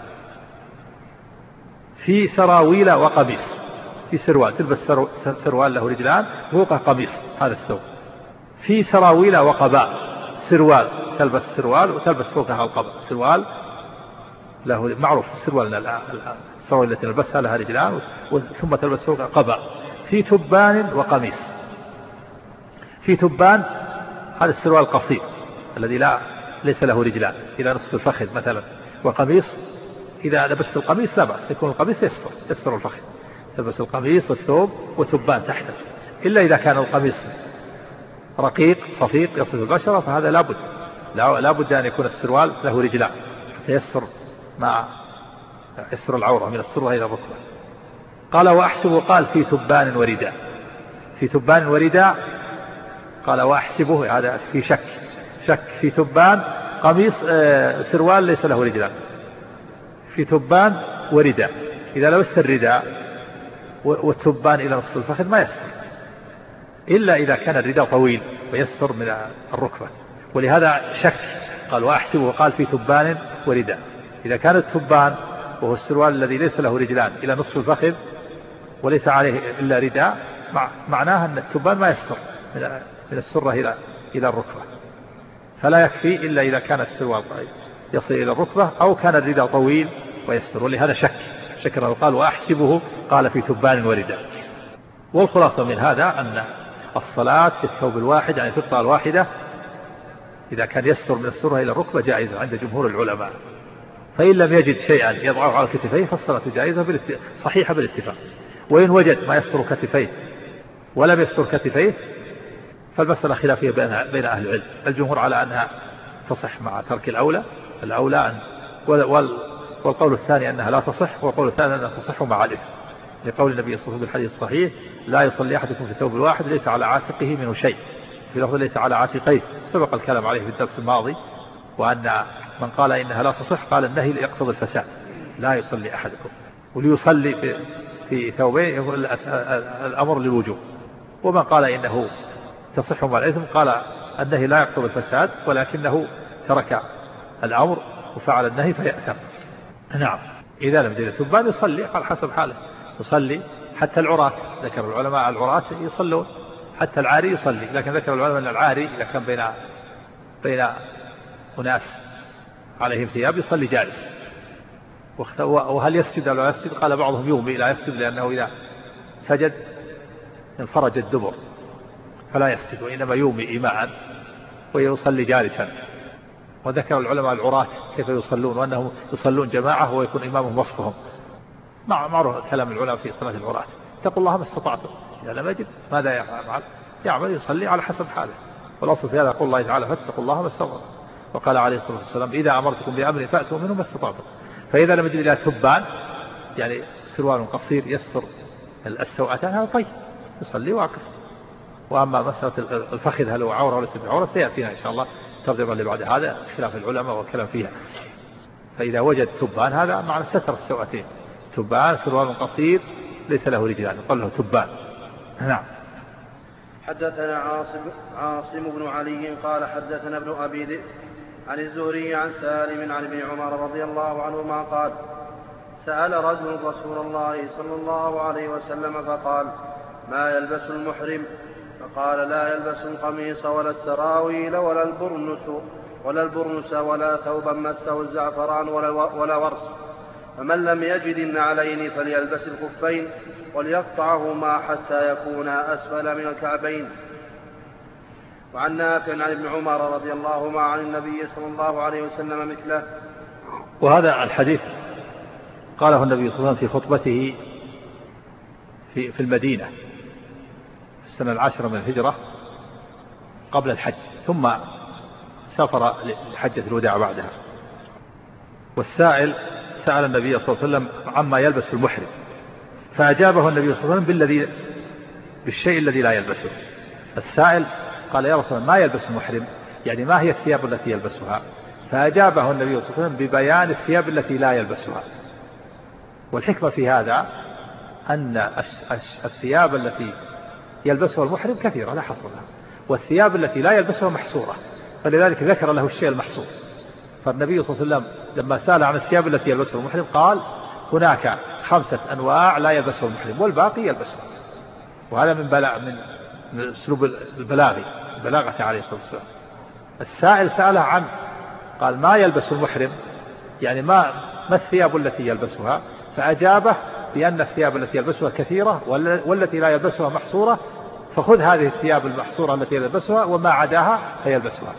في سراويل وقميص، في سروال تلبس سروال له رجلان فوقه قميص، هذا الثوب. في سراويل وقباء، سروال تلبس سروال وتلبس فوقها القباء، سروال له معروف السروال، السراويل التي نلبسها لها رجلان ثم تلبس فوقها قباء. في تبان وقميص، في تبان هذا السروال القصير الذي لا ليس له رجلان إلى نصف الفخذ مثلا، وقميص إذا لبست القميص لا بأس، يكون القميص يستر يستر الفخذ، تلبس القميص والثوب وتبان تحته، إلا إذا كان القميص رقيق صفيق يصف البشرة فهذا لابد لابد أن يكون السروال له رجلان حتى يستر مع يستر العورة من السرة إلى الركبة. قال وأحسبه، قال في تبان ورداء، في تبان ورداء، قال وأحسبه هذا في شك شك في تبان قميص آه سروال ليس له رجلان، في تبان ورداء، إذا لبست الرداء والتبان إلى نصف الفخذ ما يستر، إلا إذا كان الرداء طويل ويستر من الركبة، ولهذا شك قال وأحسبه، قال في تبان ورداء. إذا كان التبان وهو السروال الذي ليس له رجلان إلى نصف الفخذ وليس عليه إلا رداء، معناه أن التبان ما يستر من السرة إلى إلى الركبة، فلا يكفي إلا إذا كان السروال يصل إلى الركبة أو كان الرداء طويل ويستر، ولهذا شك شكره قال وأحسبه، قال في تبان ورداء. والخلاصة من هذا أن الصلاة في الثوب الواحد يعني في القطعة الواحدة إذا كان يستر من السرة إلى الركبة جائزة عند جمهور العلماء، فإن لم يجد شيئا يضعه على كتفيه فالصلاة جائزة صحيحة بالاتفاق. وإن وجد ما يستر كتفيه ولم يستر كتفيه فالمسألة خلافية بين أهل العلم، الجمهور على أنها تصح مع ترك الأولى الأولى أن والقول الثاني أنها لا تصح، والقول الثاني أنها تصح مع الإثم، لقول النبي صلى الله عليه وسلم بالحديث الصحيح لا يصلي أحدكم في الثوب الواحد ليس على عاتقه منه شيء، في لفظ ليس على عاتقيه، سبق الكلام عليه في الدرس الماضي، وأن من قال إنها لا تصح قال النهي يقتضي الفساد، لا يصلي أحدكم، وليصلي في في ثوبين يقول الأمر للوجوب. ومن قال إنه تصح مع الإثم قال النهي لا يقتضي الفساد ولكنه ترك الأمر وفعل النهي فيأثم. نعم. إذا لم يجد الثوبان يصلي على حسب حاله، يصلي حتى العراة، ذكر العلماء العراة يصلون، حتى العاري يصلي، لكن ذكر العلماء أن العاري إذا كان بين بين أناس عليهم ثياب يصلي جالس. وهل يسجد أو لا يسجد؟ قال بعضهم يومي لا يسجد، لأنه إذا سجد انفرج الدبر فلا يسجد، وإنما يومي إيماء ويصلي جالسا. وذكر العلماء العراة كيف يصلون، وأنهم يصلون جماعة ويكون إمامهم وسطهم. معروف كلام العلماء في صلاة العراة، اتقوا الله ما استطعتم، إذا لم يجد ماذا يفعل؟ يعمل يصلي على حسب حاله. والأصل في هذا يقول الله تعالى فاتقوا الله ما استطعتم، وقال عليه الصلاة والسلام إذا أمرتكم بأمر فأتوا منه ما استطعتم. فإذا لم يجد إلى تبان يعني سروال قصير يستر السوءتان هذا طيب يصلي واقف. وأما مسألة الفخذ هل هو عورة ولا ليس بعورة سيأتينا إن شاء الله ترجمة اللي بعد هذا خلاف العلماء والكلام فيها. فإذا وجد تبان هذا معنى ستر السوءتين، تبان سروال قصير ليس له رجلان يقال له تبان. نعم. حدثنا عاصم, عاصم بن علي قال حدثنا ابن أبي ذئب عن الزهري عن سالم عن ابن عمر رضي الله عنهما قال سأل رجل رسول الله صلى الله عليه وسلم فقال ما يلبس المحرم؟ فقال لا يلبس القميص ولا السراويل ولا البرنس ولا البرنس ولا ثوبا مسه الزعفران ولا, ولا ورس. فمن لم يجد النعلين فليلبس الخفين وليقطعهما حتى يكونا أسفل من الكعبين. وعن نافع عن ابن عمر رضي الله عنه عن النبي صلى الله عليه وسلم مثله. وهذا الحديث قاله النبي صلى الله عليه وسلم في خطبته في, في المدينة في السنة العاشرة من الهجرة قبل الحج، ثم سافر لحجة الوداع بعدها. والسائل سأل النبي صلى الله عليه وسلم عما يلبس المحرم، فأجابه النبي صلى الله عليه وسلم بالذي بالشيء الذي لا يلبسه. السائل قال يا رسول الله ما يلبس المحرم، يعني ما هي الثياب التي يلبسها؟ فأجابه النبي صلى الله عليه وسلم ببيان الثياب التي لا يلبسها. والحكمة في هذا أن الثياب التي يلبسها المحرم كثيرة لا حصر لها، والثياب التي لا يلبسها محصورة، فلذلك ذكر له الشيء المحصور. فالنبي صلى الله عليه وسلم لما سأل عن الثياب التي يلبسها المحرم قال هناك خمسة أنواع لا يلبسها المحرم والباقي يلبسها. وهذا من بلاغ من من أسلوب البلاغي بلاغته عليه الصلاة والسلام. السائل سأله عن قال ما يلبس المحرم، يعني ما ما الثياب التي يلبسها؟ فأجابه بأن الثياب التي يلبسها كثيرة والتي لا يلبسها محصورة، فخذ هذه الثياب المحصورة التي يلبسها وما عداها فيلبسها.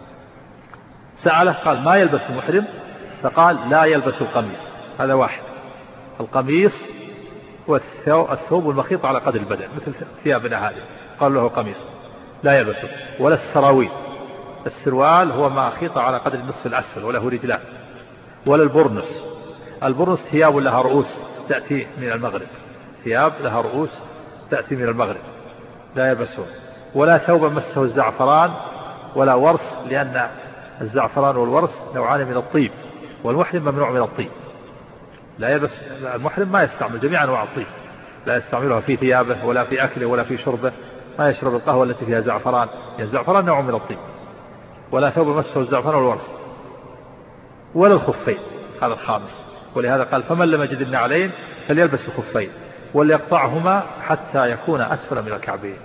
سأله قال ما يلبس المحرم؟ فقال لا يلبس القميص، هذا واحد، القميص والثوب المخيط على قدر البدن مثل ثيابنا هذه قال له قميص لا يلبسه، ولا السراويل، السروال هو ما خيط على قدر النصف الأسفل وله رجلان، ولا البرنس، البرنس ثياب لها رؤوس تأتي من المغرب، ثياب لها رؤوس تأتي من المغرب لا يلبسون، ولا ثوبا مسه الزعفران ولا ورس، لأن الزعفران والورس نوعان من الطيب، والمحرم ممنوع من الطيب، لا يلبس المحرم ما يستعمل جميع أنواع الطيب، لا يستعملها في ثيابه ولا في أكله ولا في شربه، ما يشرب القهوة التي فيها زعفران، يعني الزعفران نوع من الطيب، ولا ثوب مسه الزعفران والورس، ولا الخفين، هذا الخامس. ولهذا قال فمن لم يجد النعلين فليلبس الخفين وليقطعهما حتى يكون أسفل من الكعبين.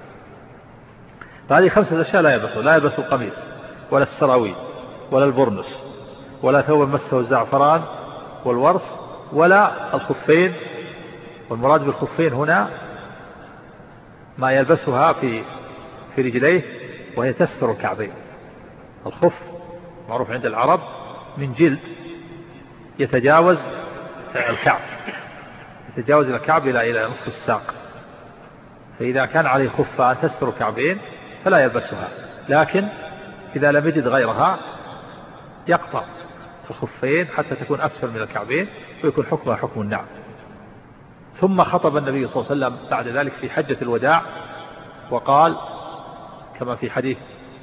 فهذه خمسة أشياء لا يلبسوا، لا يلبس القميص ولا السراويل ولا البرنس ولا ثوب مسه الزعفران والورس ولا الخفين. والمراد بالخفين هنا ما يلبسها في في رجليه وهي تستر الكعبين. الخف معروف عند العرب من جلد يتجاوز الكعب، يتجاوز الكعب إلى إلى نصف الساق، فإذا كان عليه خفة تستر الكعبين فلا يلبسها، لكن إذا لم يجد غيرها يقطع الخفين حتى تكون أسفل من الكعبين ويكون حكمها حكم النعم. ثم خطب النبي صلى الله عليه وسلم بعد ذلك في حجة الوداع وقال كما في حديث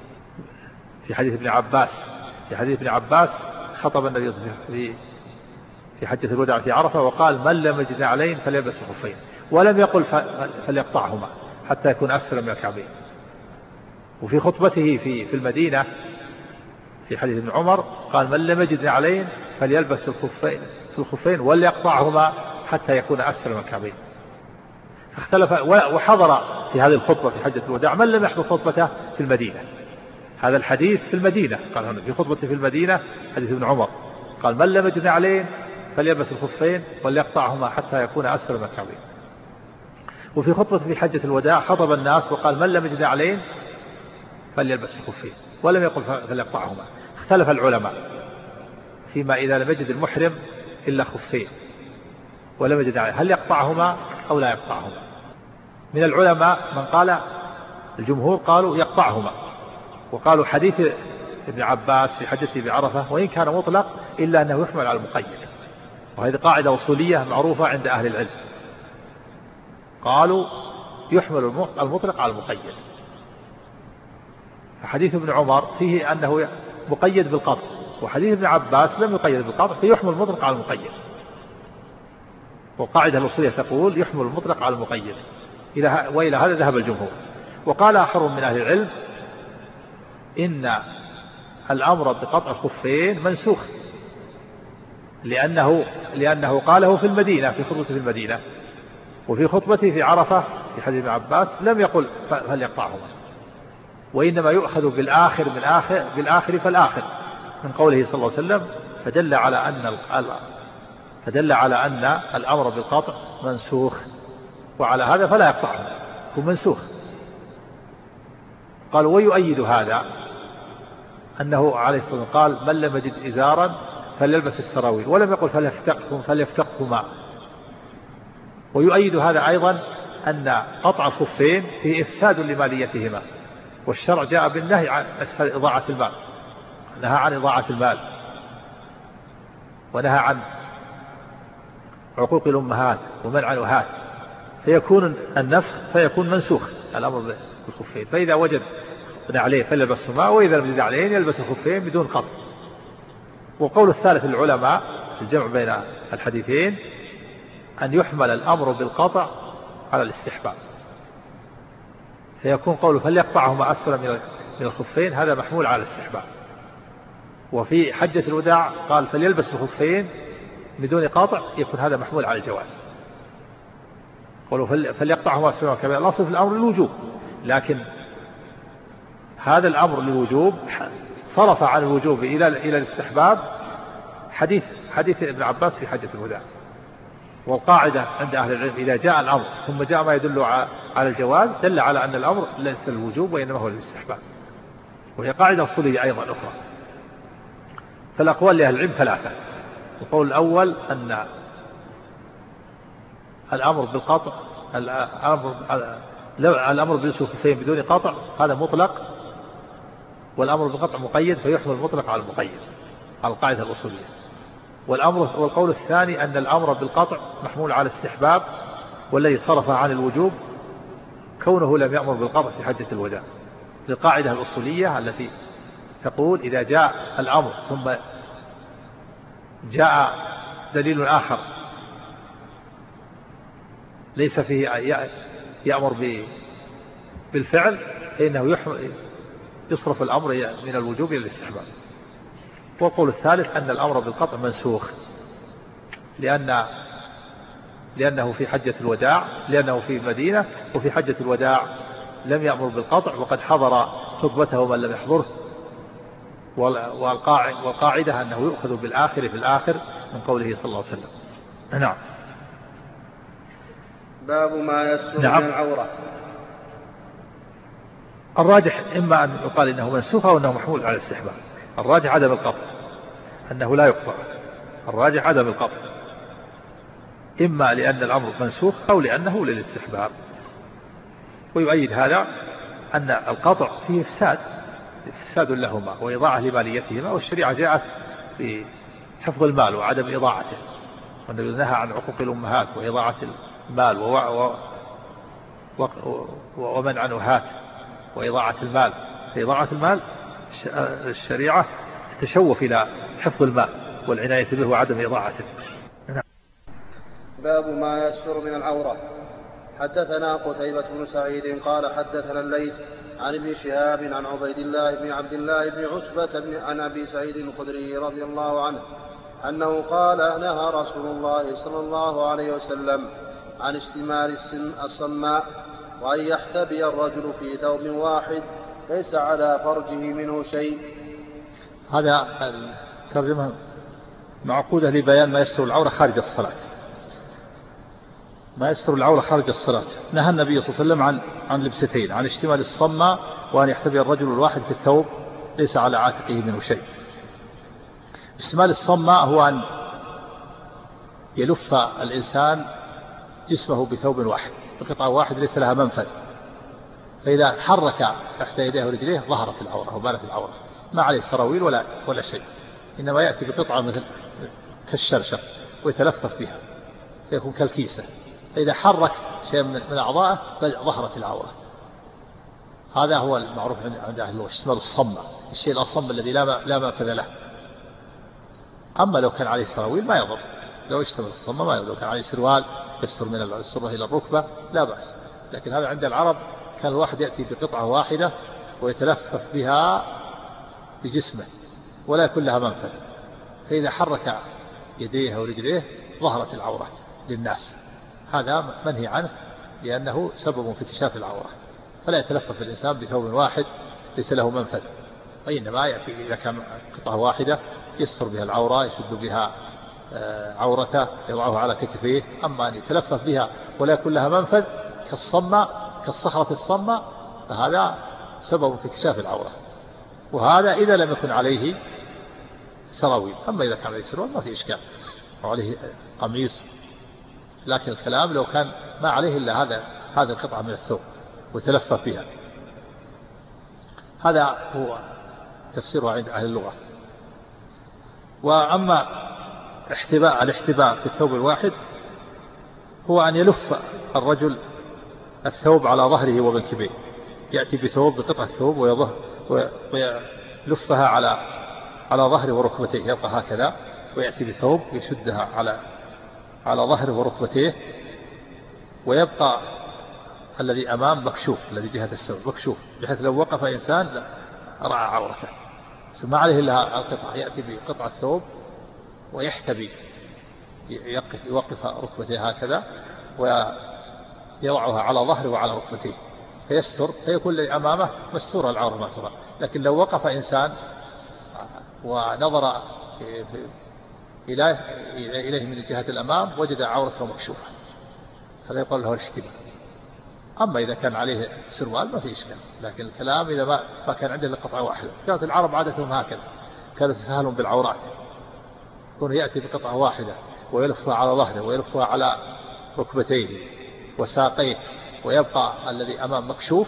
في حديث ابن عباس في حديث ابن عباس خطب النبي صلى الله عليه وسلم في في حجة الوداع في عرفة وقال من لم يجد نعلين فليلبس خفين، ولم يقل فليقطعهما حتى يكون أسفل من الكعبين. وفي خطبته في في المدينة في حديث ابن عمر قال من لم يجد نعلين فليلبس الخفين في الخفين وليقطعهما حتى يكون أسفل من الكعبين. فاختلف وحضر في هذه الخطبة في حجة الوداع من لم يحضر خطبته في المدينة. هذا الحديث في المدينة، قال هنا في خطبته في المدينة حديث ابن عمر قال من لم يجد نعلين فليلبس الخفين وليقطعهما حتى يكون أسفل من الكعبين. وفي خطبة في حجة الوداع خطب الناس وقال من لم يجد نعلين فليلبس الخفين ولم يقل فليقطعهما. اختلف العلماء فيما إذا لم يجد المحرم إلا خفين ولم يجد نعلين هل يقطعهما أو لا يقطعهما. من العلماء من قال الجمهور قالوا يقطعهما، وقالوا حديث ابن عباس في حجته بعرفة وإن كان مطلق إلا أنه يحمل على المقيد، وهذه قاعدة أصولية معروفة عند أهل العلم، قالوا يحمل المطلق على المقيد. فحديث ابن عمر فيه أنه مقيد بالقطع، وحديث ابن عباس لم يقيد بالقطع فيحمل المطلق على المقيد. والقاعدة الأصولية تقول يحمل المطلق على المقيد، وإلى هذا ذهب الجمهور. وقال آخر من أهل العلم إن الأمر بقطع الخفين منسوخ لأنه, لأنه قاله في المدينة في خطبته في المدينة، وفي خطبته في عرفة في حديث ابن عباس لم يقل فليقطعهما، وإنما يؤخذ بالآخر من آخر بالآخر فالآخر من قوله صلى الله عليه وسلم فدل على أن فدل على أن الأمر بالقطع منسوخ، وعلى هذا فلا يقطعهما، هو منسوخ. قال ويؤيد هذا أنه عليه الصلاة والسلام قال من لم يجد إزارا فليلبس السراويل ولم يقل فليفتقهم فليفتقهما. ويؤيد هذا أيضا أن قطع الخفين فيه إفساد لماليتهما، والشرع جاء بالنهي عن إضاعة المال، نهى عن إضاعة المال ونهى عن عقوق الأمهات ومنع الأهات، فيكون النسخ فيكون منسوخ الأمر بالخفين. فإذا وجد نعليه فليلبسهما، وإذا لم يجد نعلين يلبس الخفين بدون قطع. وقول الثالث للعلماء في الجمع بين الحديثين أن يحمل الأمر بالقطع على الاستحباب، فيكون قوله فليقطعهما أسفل من الخفين هذا محمول على الاستحباب. وفي حجة الوداع قال فليلبس الخفين بدون قطع، يكون هذا محمول على الجواز. قالوا فليقطعهما أسفل من الكعبين، الأصل في الأمر للوجوب، لكن هذا الأمر للوجوب صرف عن الوجوب إلى إلى الاستحباب حديث حديث ابن عباس في حجة الوداع. والقاعدة عند أهل العلم إذا جاء الأمر ثم جاء ما يدل على الجواز دل على أن الأمر ليس للوجوب وإنما هو للاستحباب، وهي قاعدة أصولية أيضا أخرى. فالأقوال لأهل العلم ثلاثة. القول الأول أن الأمر بالقطع الأمر الأمر بلبس الخفين بدون قطع هذا مطلق، والأمر بالقطع مقيد فيحمل المطلق على المقيد على القاعدة الأصولية. والأمر والقول الثاني أن الأمر بالقطع محمول على الاستحباب، والذي صرف عن الوجوب كونه لم يأمر بالقطع في حجة الوداع، للقاعدة الأصولية التي تقول إذا جاء الأمر ثم جاء دليل آخر ليس فيه يأمر بالفعل فإنه يصرف الأمر من الوجوب إلى الاستحباب. والقول الثالث أن الأمر بالقطع منسوخ لأن لأنه في حجة الوداع لأنه في المدينة، وفي حجة الوداع لم يأمر بالقطع وقد حضر خطبته من لم يحضره. والقاعدة أنه يؤخذ بالآخر في الآخر من قوله صلى الله عليه وسلم. نعم. باب ما يستر نعم. من العورة. الراجح إما أن يقال إنه منسوخ أو أنه محمول على الاستحباب. الراجح عدم القطع، أنه لا يقطع. الراجح عدم القطع، إما لأن الأمر منسوخ أو لأنه للاستحباب. ويؤيد هذا أن القطع فيه إفساد إفساد لهما وإضاعة لماليتهما، والشريعة جاءت بحفظ المال وعدم إضاعته، والنبي نهى عن عقوق الأمهات وإضاعة المال ومنع نهات وإضاعة المال. فإضاعة المال الشريعة تتشوف إلى حفظ المال والعناية به وعدم إضاعته. باب ما يستر من العورة. حدثنا قتيبة بن سعيد قال حدثنا الليث عن ابن شهاب عن عبيد الله بن عبد الله بن عتبة بن عن أبي سعيد الخدري رضي الله عنه أنه قال نهى رسول الله صلى الله عليه وسلم عن اشتمال الصماء وأن يحتبي الرجل في ثوب واحد ليس على فرجه منه شيء. هذا الترجمة معقودة لبيان ما يستر العورة خارج الصلاة. ما يستر العورة خارج الصلاة نهى النبي صلى الله عليه وسلم عن عن لبستين، عن اشتمال الصماء وأن يحتبي الرجل الواحد في الثوب ليس على عاتقه منه شيء. اشتمال الصماء هو أن يلف الإنسان جسمه بثوب واحد بقطعة واحد ليس لها منفذ، فإذا حرك تحت يديه ورجليه ظهرت العورة وبانت العورة، ما عليه سراويل ولا ولا شيء، إنما يأتي بقطعة مثل كالشرشف ويتلفف بها فيكون كالكيسة، فإذا حرك شيء من أعضائه ظهرت العورة. هذا هو المعروف عند أهل اللغة اشتمال الصمة، الشيء الأصم الذي لا لا منفذ له. أما لو كان عليه سراويل ما يضر، لو اشتمل الصمة ما يضر، لو كان عليه سروال يستر من السرة إلى الركبة لا بأس. لكن هذا عند العرب كان الواحد يأتي بقطعة واحدة ويتلفف بها بجسمه ولا يكون لها منفذ، فإذا حرك يديه ورجليه ظهرت العورة للناس. هذا منهي عنه لأنه سبب في كشاف العورة، فلا يتلفف الإنسان بثوب واحد ليس له منفذ، وإنما يأتي إذا كان قطعة واحدة يستر بها العورة، يشد بها عورته، يضعه على كتفيه. أما أن يتلفف بها ولا يكون لها منفذ كالصمة كالصخرة الصمة فهذا سبب في كشاف العورة، وهذا إذا لم يكن عليه سراويل. أما إذا كان عليه سراويل ما في إشكال وعليه قميص، لكن الكلام لو كان ما عليه إلا هذا هذا القطعة من الثوب وتلفف بها. هذا هو تفسيره عند أهل اللغة. وأما احتباء الاحتباء في الثوب الواحد هو أن يلف الرجل الثوب على ظهره ومنكبيه، يأتي بثوب بقطعة ثوب ويلفها على على ظهره وركبتيه، يبقى هكذا، ويأتي بثوب يشدها على على ظهره وركبتيه، ويبقى الذي أمام مكشوف، الذي جهة الثوب مكشوف، بحيث لو وقف إنسان رأى عورته. ما عليه إلا القطعة، يأتي بقطعة ثوب ويحتبي، يقف يوقف ركبتيه هكذا ويضعها على ظهره وعلى ركبتيه فيستر، فيكون الذي أمامه مستور العورة ما ترى. لكن لو وقف إنسان ونظر إليه إليه من جهة الأمام وجد عورته مكشوفة، هذا يقول له الاحتباء. أما إذا كان عليه سروال ما في إشكال، لكن الكلام إذا ما, ما كان عنده إلا قطعة واحدة. كانت العرب عادتهم هكذا، كانوا يتساهلون بالعورات، يكون يأتي بقطعة واحدة ويلفها على ظهره ويلفها على ركبتيه وساقيه، ويبقى الذي أمام مكشوف،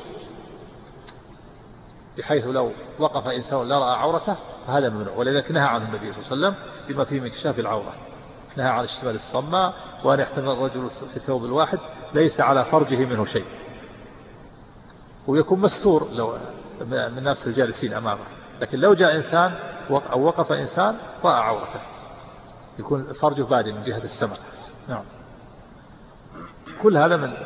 بحيث لو وقف إنسان لا رأى عورته فهذا ممنوع. ولذلك نهى عنه النبي صلى الله عليه وسلم بما فيه من كشاف العورة، نهى عن اشتمال الصماء وأن يحتمل الرجل في الثوب الواحد ليس على فرجه منه شيء، ويكون مستور لو من الناس الجالسين أمامه. لكن لو جاء إنسان أو وقف إنسان رأى عورته يكون فرجه بادي من جهة السماء. نعم. كل هذا من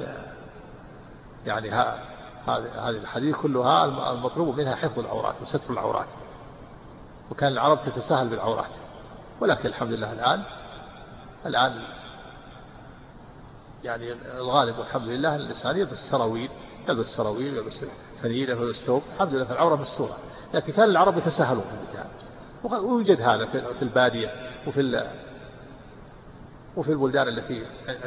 يعني هذه الحديث كلها المطلوب منها حفظ العورات وستر العورات، وكان العرب تتساهل بالعورات، ولكن الحمد لله الآن الآن يعني الغالب والحمد لله الإنسان يلبس سراويل، يلبس سراويل يلبس فنيل يلبس ثوب، الحمد لله العورة مستورة. لكن كان العرب يتساهلون في البداية، ويوجد هذا في البادية وفي وفي البلدان التي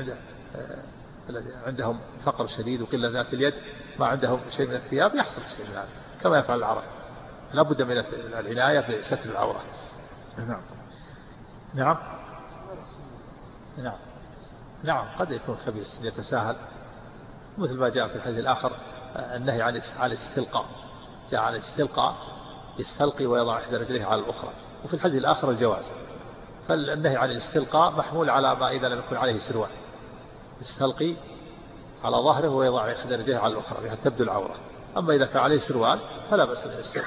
عندهم فقر شديد وقلة ذات اليد، ما عندهم شيء من الثياب، يحصل شيء من هذا كما يفعل العرب. لا بد من العناية بستر العورة. نعم نعم نعم نعم قد يكون خبيث يتساهل، مثل ما جاء في الحديث الآخر النهي عن الاستلقاء، جاء عن الاستلقاء يستلقي ويضع إحدى رجليه على الأخرى، وفي الحديث الآخر الجواز. فالنهي عن الاستلقاء محمول على ما إذا لم يكن عليه سروال، يستلقي على ظهره ويضع إحدى رجليه على الأخرى بحيث تبدو العورة. أما إذا كان عليه سروال فلا بأس بالاستلقاء.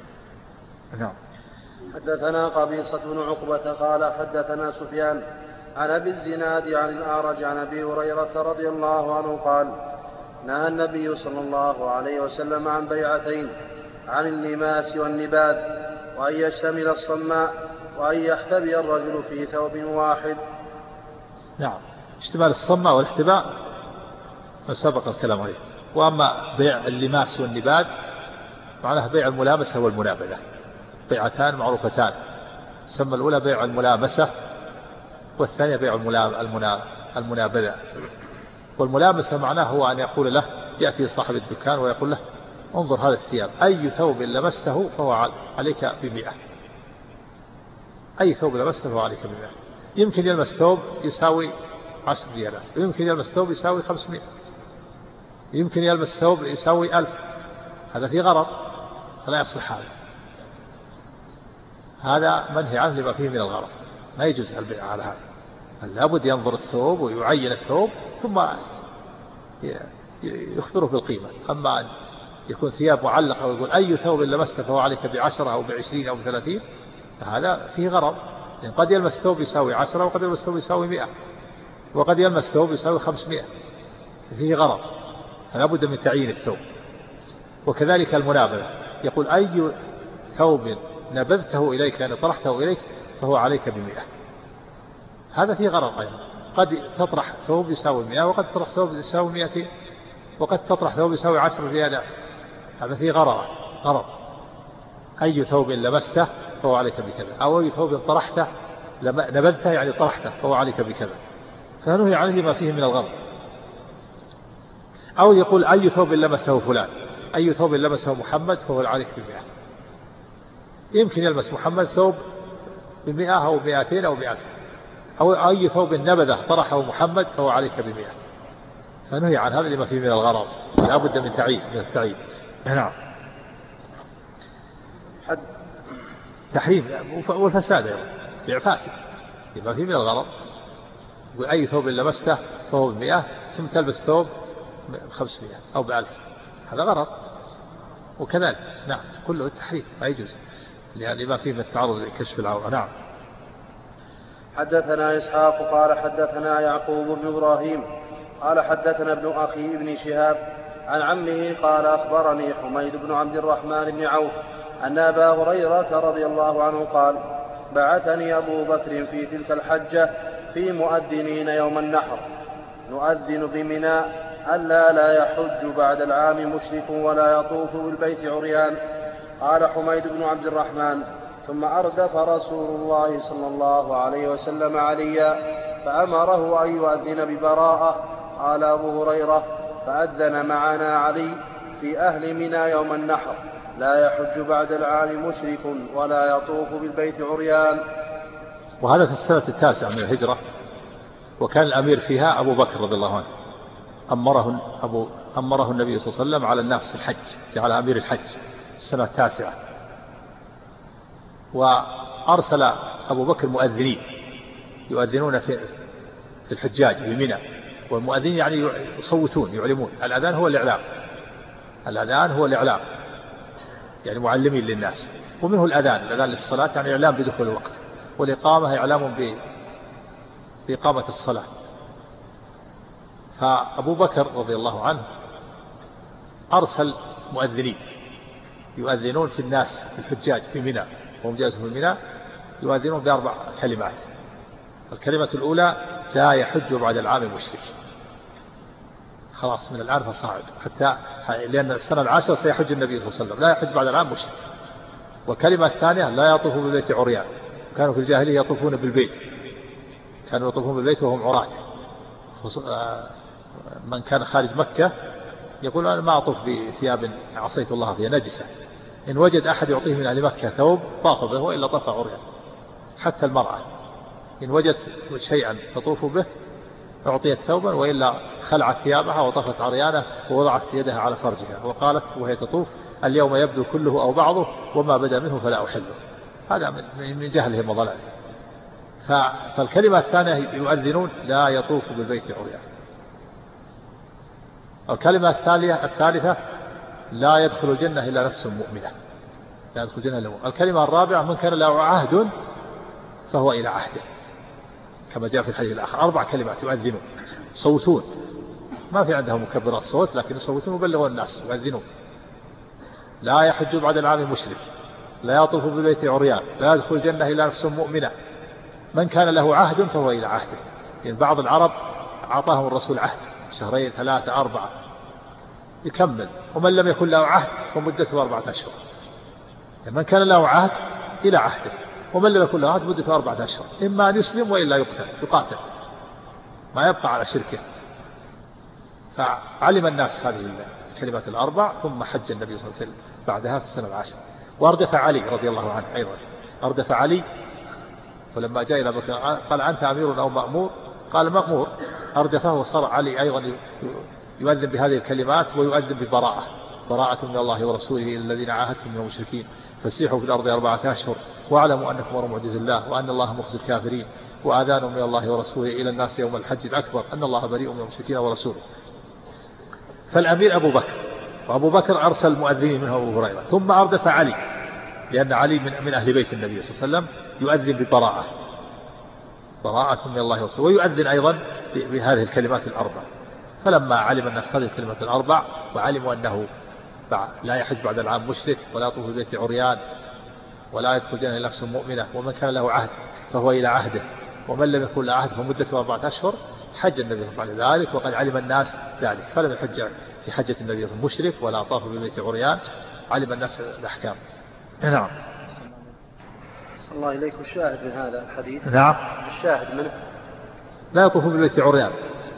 نعم. حدثنا قبيصة بن عقبة قال حدثنا سفيان عن أبي الزناد عن الأعرج عن أبي هريرة رضي الله عنه قال نهى النبي صلى الله عليه وسلم عن بيعتين، عن اللماس والنباد، وأن يشتمل الصماء، وأن يحتبي الرجل في ثوب واحد. نعم، اشتمال الصماء والاحتباء سبق الكلام عليه. وأما بيع اللماس والنباد معناها بيع الملامسة والمنابذة، بيعتان معروفتان، سمى الأولى بيع الملامسة والثانية بيع المنابذة. والملامسة معناه هو أن يقول له، يأتي صاحب الدكان ويقول له انظر هذا الثياب، أي ثوب لمسته فهو عليك بمئة، أي ثوب لمسته فهو عليك بمئة. يمكن يلمس ثوب يساوي عشر ريالات، ويمكن يلمس ثوب يساوي خمسمائة، يمكن يلمس ثوب يساوي ألف. هذا في غرض، فلا يصح هذا، هذا منهي عنه لما فيه من الغرض، ما يجوز البيع على هذا. لابد ينظر الثوب ويعين الثوب ثم يخبره بالقيمة. أما أن يكون ثياب معلقة ويقول أي ثوب لمسته فهو عليك بعشرة أو بعشرين أو بثلاثين، هذا فيه غرض، لأن قد يلمس ثوب يساوي عشرة، وقد يلمس ثوب يساوي مئة، وقد يلمس ثوب يساوي خمسمائة، فيه غرض، فلا بد من تعيين الثوب. وكذلك المنابذة، يقول أي ثوب نبذته إليك يعني طرحته إليك فهو عليك بمئة، هذا فيه غرض أيضا. قد تطرح ثوب يساوي مئة، وقد تطرح ثوب يساوي مئتين، وقد تطرح ثوب يساوي عشر ريالات، هذا فيه غرض غرض أي ثوب لمسته فهو عليك بكذا، أو أي ثوب طرحته نبذته يعني طرحته فهو عليك بكذا، فنهي عنه ما فيه من الغرض. أو يقول أي ثوب لمسه فلان، أي ثوب لمسه محمد فهو عليك بمئة، يمكن يلمس محمد ثوب بمئة أو مئتين أو بألف. أو أي ثوب نبذه طرحه محمد فهو عليك بمئة، فنهي عن هذا لما فيه من الغرض، لا بد من تعيين من التعيين. نعم. حد تحريم والفساد، بيع فاسد لما فيه من الغرض. يقول أي ثوب لمسته فهو بمئة، ثم تلبس ثوب بخمسمائة أو بألف، هذا غرض. وكذلك نعم كله التحريم لا يجوز، لأن ما فيه من التعرض لكشف العورة. نعم. حدثنا إسحاق قال حدثنا يعقوب بن إبراهيم قال حدثنا ابن أخي ابن شهاب عن عمه قال أخبرني حميد بن عبد الرحمن بن عوف أن أبا هريرة رضي الله عنه قال بعثني أبو بكر في تلك الحجة في مؤذنين يوم النحر نؤذن بمنى ألا لا يحج بعد العام مشرك ولا يطوف بالبيت عريان. قال حميد بن عبد الرحمن ثم أردف رسول الله صلى الله عليه وسلم عليا فأمره أن يؤذن ببراءة. قال أبو هريرة فأذن معنا علي في أهل منى يوم النحر لا يحج بعد العام مشرك ولا يطوف بالبيت عريان. وهذا في السنة التاسعة من الهجرة، وكان الأمير فيها أبو بكر رضي الله عنه، أمره, أبو أمره النبي صلى الله عليه وسلم على الناس في الحج، جعل أمير الحج السنة التاسعة. وأرسل أبو بكر مؤذنين يؤذنون في في الحجاج بمنى، والمؤذنين يعني يصوتون يعلمون. الأذان هو الإعلام، الأذان هو الإعلام يعني معلمين للناس. ومنه الأذان، الأذان للصلاة يعني إعلام بدخول الوقت، والإقامة إعلام بإقامة الصلاة. فأبو بكر رضي الله عنه أرسل مؤذنين يؤذنون في الناس في الحجاج في منى، وهم جالسون في منى يؤذنون بأربع كلمات. الكلمة الأولى لا يحج بعد العام مشرك، خلاص من الآن فصاعد، حتى لأن السنة العاشرة سيحج النبي صلى الله عليه وسلم، لا يحج بعد العام مشرك. والكلمة الثانية لا يطوف بالبيت عريان، كانوا في الجاهلية يطوفون بالبيت، كانوا يطوفون بالبيت وهم عراة. من كان خارج مكة يقول أنا ما أطوف بثياب عصيت الله فيها نجسة، إن وجد أحد يعطيه من أهل مكة ثوب طاف به وإلا طاف عريان. حتى المرأة إن وجدت شيئا تطوف به أعطيت ثوبا، وإلا خلعت ثيابها وطفت عريانة ووضعت يدها على فرجها وقالت وهي تطوف اليوم يبدو كله أو بعضه وما بدا منه فلا أحله. هذا من جهلهم وضلالهم. فالكلمة الثانية يؤذنون لا يطوف بالبيت عريان. الكلمة الثالثة الثالثة لا يدخل الجنة إلا نفس مؤمنة، لا يدخل الجنة إلا مؤمنة. الكلمة الرابعة من كان له عهد فهو إلى عهده، كما جاء في الحديث الآخر أربع كلمات يؤذنون يصوتون، ما في عندهم مكبرات صوت لكن يصوتون ويبلغون الناس يؤذنون. لا يحج بعد العام مشرك، لا يطوف بالبيت عريان، لا يدخل الجنة إلا نفس مؤمنة، من كان له عهد فهو إلى عهده. يعني بعض العرب أعطاهم الرسول عهد شهرين ثلاثة أربعة يكمل، ومن لم يكن له عهد فمدته أربعة أشهر. يعني من كان له عهد إلى عهده، ومن لم يكن له عهد مدته أربعة أشهر، إما أن يسلم وإلا يقتل يقاتل ما يبقى على شركه. فعلم الناس هذه الكلمات الأربع ثم حج النبي صلى الله عليه وسلم بعدها في السنة العاشرة. وأردف علي رضي الله عنه أيضا، أردف علي ولما جاء إلى بكر قال أنت أمير أو مأمور؟ قال مأمور. أردفه وصار علي أيضا يؤذن بهذه الكلمات ويؤذن ببراءة، براءة من الله ورسوله إلى الذين عاهدتم من المشركين فسيحوا في الأرض أربعة أشهر واعلموا أنكم غير معجز الله وأن الله مخزي الكافرين، وآذان من الله ورسوله إلى الناس يوم الحج الأكبر أن الله بريء من المشركين ورسوله. فالأمير أبو بكر، وأبو بكر أرسل مؤذنين منه أبو هريرة، ثم أردف علي لأن علي من, من أهل بيت النبي صلى الله عليه وسلم يؤذن ببراءة، براءة من الله ورسوله، ويؤذن أيضا بهذه الكلمات الأربع. فلما علم الناس هذه الكلمات الأربع وعلموا أنه لا يحج بعد العام مشرك ولا يطوف بالبيت عريان ولا يدخل الجنة إلا نفس مؤمنة، ومن كان له عهد فهو إلى عهده، ومن لم يكن له عهد فمدته أربعة أشهر، حج النبي بعد ذلك وقد علم الناس ذلك، فلم يحج في حجة النبي مشرك ولا طاف بالبيت عريان، علم الناس الأحكام. نعم. صلى الله إليك. الشاهد من هذا الحديث؟ نعم. الشاهد منه لا يطوف بالبيت عريان.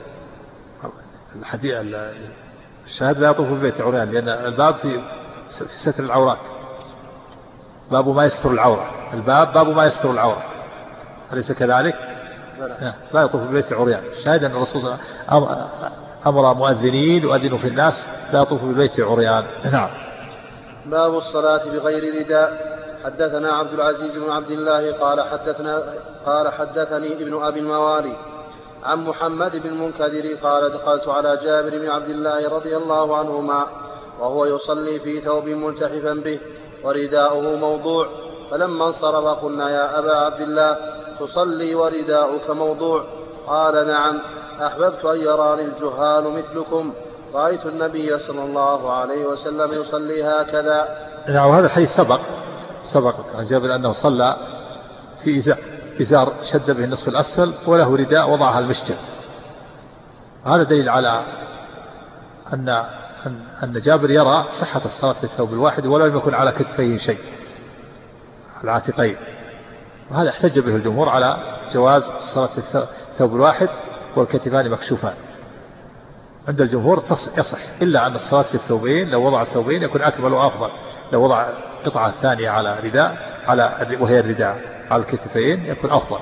الحديث الشاهد لا يطوف بالبيت عريان، لأن الباب في ستر العورات، باب ما يستر العورة، الباب باب ما يستر العورة، أليس كذلك؟ لا يطوف بالبيت عريان. شاهد أن الرسول صلى الله عليه وسلم أمر مؤذنين يؤذنوا في الناس لا يطوف بالبيت عريان. نعم. باب الصلاة بغير رداء. حدثنا عبد العزيز بن عبد الله قال حدثنا قال حدثني ابن أبي الموالي عن محمد بن المنكدر قال دخلت على جابر بن عبد الله رضي الله عنهما وهو يصلي في ثوب ملتحفا به ورداؤه موضوع، فلما انصرف قلنا يا أبا عبد الله تصلي ورداؤك موضوع؟ قال نعم، أحببت أن يراني الجهال مثلكم، رأيت النبي صلى الله عليه وسلم يصلي هكذا. نعم. وهذا الحديث سبق سبق عن جابر أنه صلى في إزار, إزار شد به النصف الأسفل وله رداء وضعها المشجر. هذا دليل على أن أن جابر يرى صحة الصلاة في الثوب الواحد ولو لم يكن على كتفيه شيء، على العاتقين، وهذا احتج به الجمهور على جواز الصلاة في الثوب الواحد والكتفان مكشوفان. عند الجمهور يصح، إلا أن الصلاة في الثوبين لو وضع الثوبين يكون أكمل وأفضل، لو وضع قطعة ثانية على رداء على وهي الرداء على الكتفين يكون أفضل.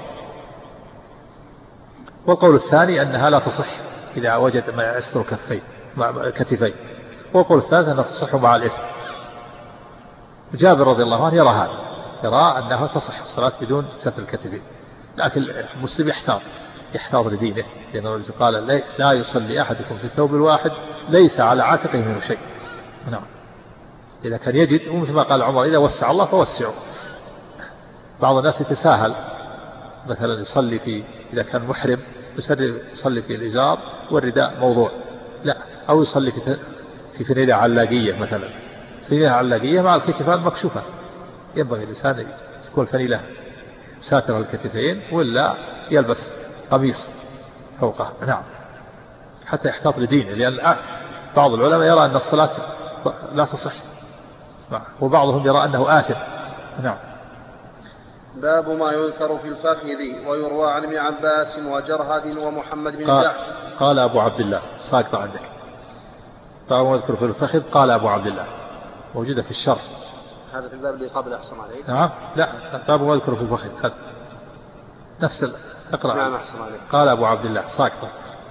والقول الثاني أنها لا تصح إذا وجد ما يستر كفين كتفين، والقول الثالث أنها تصح مع الإثم. جابر رضي الله عنه يرى هذا، يرى أنها تصح الصلاة بدون ستر الكتفين، لكن المسلم يحتاط يحتاط لدينه، لأنه قال لا يصلي أحدكم في الثوب الواحد ليس على عاتقه منه شيء. نعم. إذا كان يجد، ومثل ما قال عمر إذا وسع الله فوسعوا. بعض الناس يتساهل، مثلا يصلي في إذا كان محرم يصلي في الإزار والرداء موضوع، لا، أو يصلي في في فنيلة علاقية مثلا، فنيلة علاقية مع الكتفان مكشوفة، ينبغي الإنسان تكون فنيلة ساترة الكتفين ولا يلبس قميص فوقه. نعم. حتى يحتاط لدينه، لأن بعض العلماء يرى أن الصلاة لا تصح، وبعضهم يرى أنه آثم. نعم. باب ما يذكر في الفخذ ويروى عن ابن عباس وجرهد ومحمد بن قال جحش. قال أبو عبد الله ساقط عندك. باب ما يذكر في الفخذ قال أبو عبد الله، موجودة في الشرح. هذا في الباب اللي قبل أحسن عليك. نعم. لا، باب ما يذكر في الفخذ هذا نفس اقرأ. نعم أحسن عليك. قال أبو عبد الله ساقط.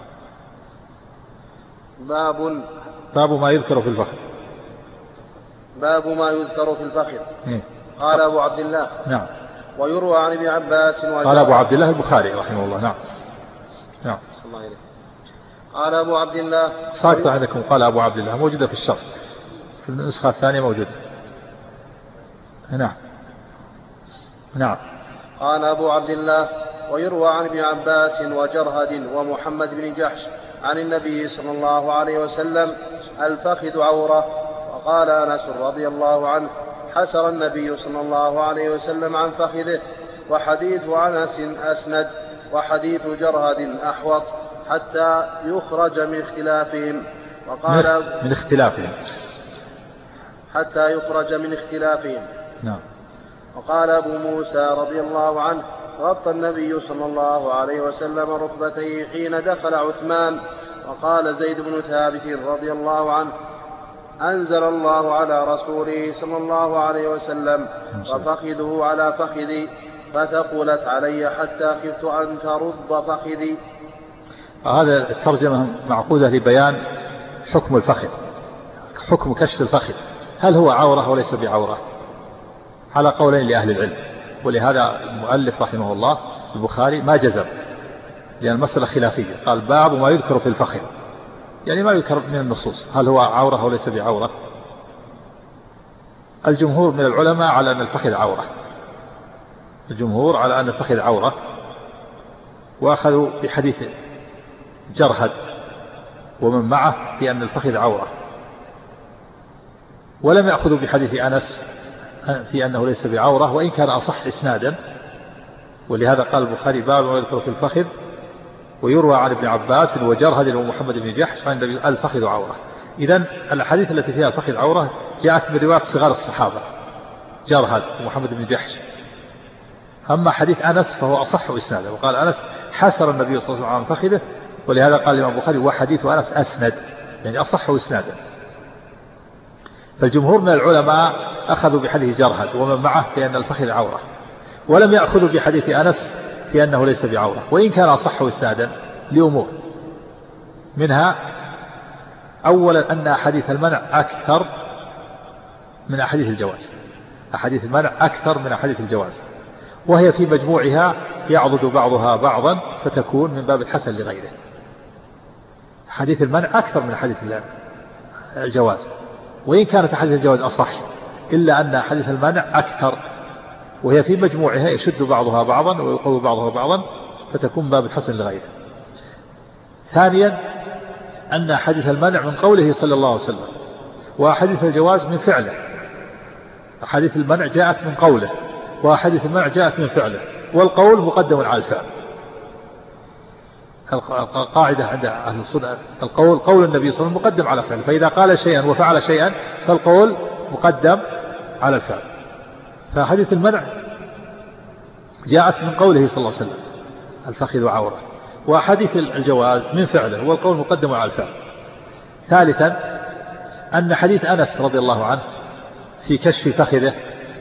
باب باب ما يذكر في الفخذ. باب ما يذكر في الفخذ. إيه؟ قال أبو عبد الله. نعم. ويروى عن ابن عباس قال أبو عبد الله البخاري رحمه الله. نعم. نعم. صلى الله عليه. قال أبو عبد الله ساقط عندكم قال أبو عبد الله، موجودة في الشرح في النسخة الثانية موجودة. نعم. نعم. قال أبو عبد الله ويروى عن ابن عباس وجرهد ومحمد بن جحش عن النبي صلى الله عليه وسلم: الفخذ عورة. وقال أنس رضي الله عنه: حسر النبي صلى الله عليه وسلم عن فخذه. وحديث أنس أسند، وحديث جرهد أحوط، حتى يخرج من اختلافهم. وقال من اختلافهم حتى يخرج من اختلافهم. نعم. وقال أبو موسى رضي الله عنه: غطى النبي صلى الله عليه وسلم ركبتيه حين دخل عثمان. وقال زيد بن ثابت رضي الله عنه: أنزل الله على رسوله صلى الله عليه وسلم: وفخذه على فخذي، فثقلت علي حتى خفت أن ترد فخذي. هذا الترجمة معقودة لبيان حكم الفخذ، حكم كشف الفخذ، هل هو عورة وليس بعورة؟ على قولين لأهل العلم، ولهذا المؤلف رحمه الله البخاري ما جزم، لأن المسألة خلافية. قال: باب ما يذكر في الفخذ، يعني ما يذكر من النصوص، هل هو عورة وليس بعورة؟ الجمهور من العلماء على أن الفخذ عورة، الجمهور على أن الفخذ عورة، وأخذوا بحديث جرهد ومن معه في أن الفخذ عورة، ولم يأخذوا بحديث أنس في أنه ليس بعورة، وإن كان أصح إسنادا. ولهذا قال البخاري: باب ما يذكر في الفخذ. ويروى عن ابن عباس وجرهد ومحمد بن جحش عن النبي: الفخذ عورة. إذن الأحاديث التي فيها الفخذ عورة جاءت من رواية صغار الصحابة جرهد ومحمد بن جحش. أما حديث أنس فهو أصح إسنادا، وقال أنس: حسر النبي صلى الله عليه وسلم عن فخذه. ولهذا قال الإمام البخاري: وحديث أنس أسند، يعني أصح إسنادا. فالجمهور من العلماء أخذوا بحديث جرهد ومن معه في أن الفخذ عورة، ولم يأخذوا بحديث أنس في أنه ليس بعورة، وإن كان أصح إسنادا لأمور، منها أولا أن أحاديث المنع أكثر من أحاديث الجواز، أحاديث المنع أكثر من أحاديث الجواز، وهي في مجموعها يعضد بعضها بعضا فتكون من باب الحسن لغيره. حديث المنع أكثر من حديث الجواز، وإن كانت حديث الجواز أصح، إلا أن حديث المنع أكثر، وهي في مجموعها يشد بعضها بعضا ويقوي بعضها بعضا فتكون باب الحسن لغيره. ثانيا أن حديث المنع من قوله صلى الله عليه وسلم، وحديث الجواز من فعله. حديث المنع جاءت من قوله، وحديث المنع جاءت من فعله، والقول مقدم على الفعل. القاعدة عند أهل السنة: القول قول النبي صلى الله عليه وسلم مقدم على فعل، فإذا قال شيئا وفعل شيئا فالقول مقدم على الفعل. فحديث المنع جاءت من قوله صلى الله عليه وسلم: الفخذ عورة، وحديث الجواز من فعله، والقول مقدم على الفعل. ثالثا أن حديث أنس رضي الله عنه في كشف فخذه،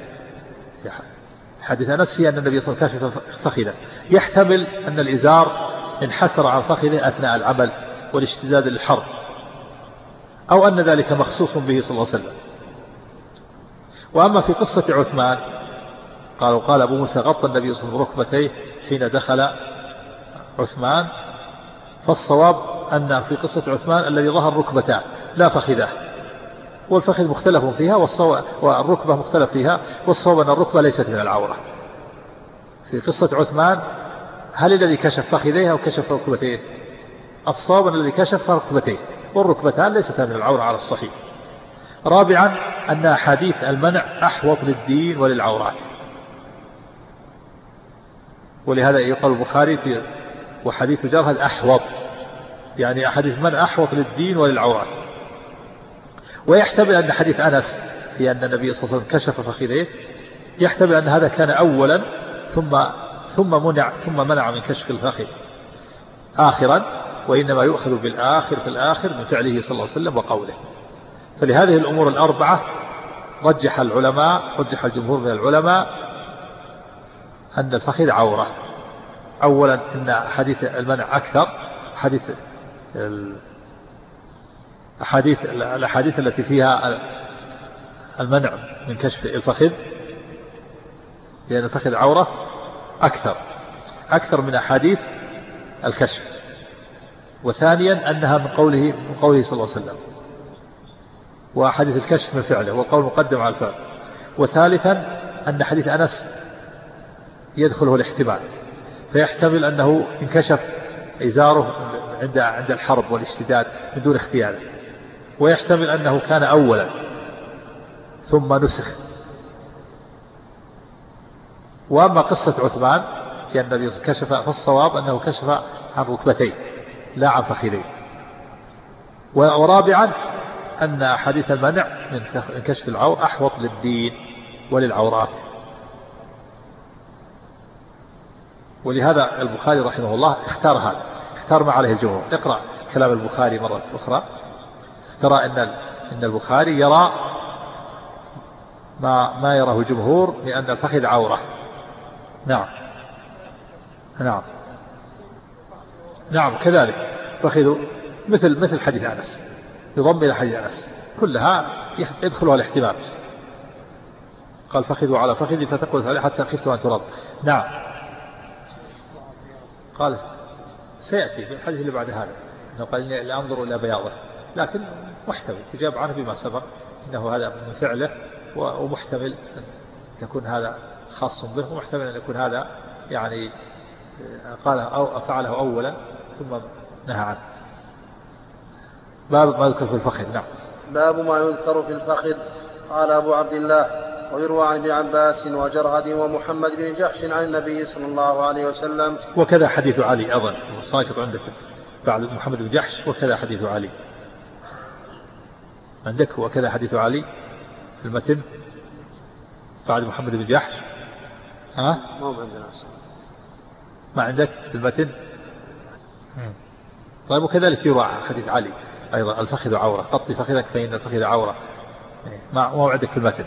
حديث أنس في أن النبي صلى الله عليه وسلم كشف فخذه، يحتمل أن الإزار انحسر عن فخذه أثناء العمل والاشتداد للحرب، أو أن ذلك مخصوص به صلى الله عليه وسلم. وأما في قصة عثمان قالوا: قال أبو موسى: غطى النبي صلى الله عليه وسلم ركبتيه حين دخل عثمان. فالصواب أن في قصة عثمان الذي ظهر ركبتان لا فخذاه، والفخذ مختلف فيها والركبة مختلف فيها، والصواب أن الركبة ليست من العورة. في قصة عثمان هل الذي كشف فخذيه أو كشف ركبتيه؟ الصواب أن الذي كشف ركبتيه، والركبتان ليست من العورة على الصحيح. رابعا أن حديث المنع أحوط للدين وللعورات، ولهذا يقال البخاري في وحديث جرهد أحوط، يعني حديث المنع أحوط للدين وللعورات. ويحتمل أن حديث أنس في أن النبي صلى الله عليه وسلم كشف فخذيه، يحتمل أن هذا كان أولا ثم ثم منع ثم منع من كشف الفخذ آخرا، وإنما يؤخذ بالآخر في الآخر من فعله صلى الله عليه وسلم وقوله. فلهذه الأمور الأربعة رجح العلماء رجح الجمهور من العلماء أن الفخذ عورة. أولا أن حديث المنع أكثر، حديث الحديث الأحاديث التي فيها المنع من كشف الفخذ، لأن الفخذ عورة أكثر أكثر من أحاديث الكشف. وثانيا أنها من قوله من قوله صلى الله عليه وسلم، وحديث الكشف من فعله، والقول مقدم على الفعل. وثالثا أن حديث أنس يدخله الاحتمال، فيحتمل أنه انكشف إزاره عند عند الحرب والاشتداد من دون اختيار، ويحتمل أنه كان أولا ثم نسخ. وأما قصة عثمان في النبي كشف، فالصواب أنه كشف عن ركبتيه لا عن فخذيه. ورابعا أن حديث المنع من كشف العور أحوط للدين وللعورات. ولهذا البخاري رحمه الله اختار هذا، اختار ما عليه الجمهور. اقرأ كلام البخاري مرة أخرى ترى أن إن البخاري يرى ما ما يراه الجمهور لأن الفخذ عورة. نعم نعم نعم كذلك فخذ مثل مثل حديث أنس، يضم إلى حديث أنس، كلها يدخلها الاحتمال. قال فخذوا على فخذي فتقول حتى خفت أن ترد. نعم قال سيأتي في الحديث اللي بعد هذا أنه قال لا أنظر إلى بياضه، لكن محتمل يجاب عنه بما سبق أنه هذا من فعله، ومحتمل أن تكون هذا خاص به، ومحتمل أن يكون هذا يعني قال أو فعله أولا ثم نهى عنه. باب ما يذكر في الفخذ. نعم باب ما يذكر في الفخذ. قال أبو عبد الله ويروى عن ابن عباس وجرهد ومحمد بن جحش عن النبي صلى الله عليه وسلم. وكذا حديث علي أظن ساقط عندكم بعد محمد بن جحش، وكذا حديث علي عندك، وكذا حديث علي في المتن بعد محمد بن جحش. ها ما هو عندنا ما عندك في المتن. طيب وكذلك يروى حديث علي أيضا الفخذ عورة، غطي فخذك فإن الفخذ عورة، ما هو عندك في المتن.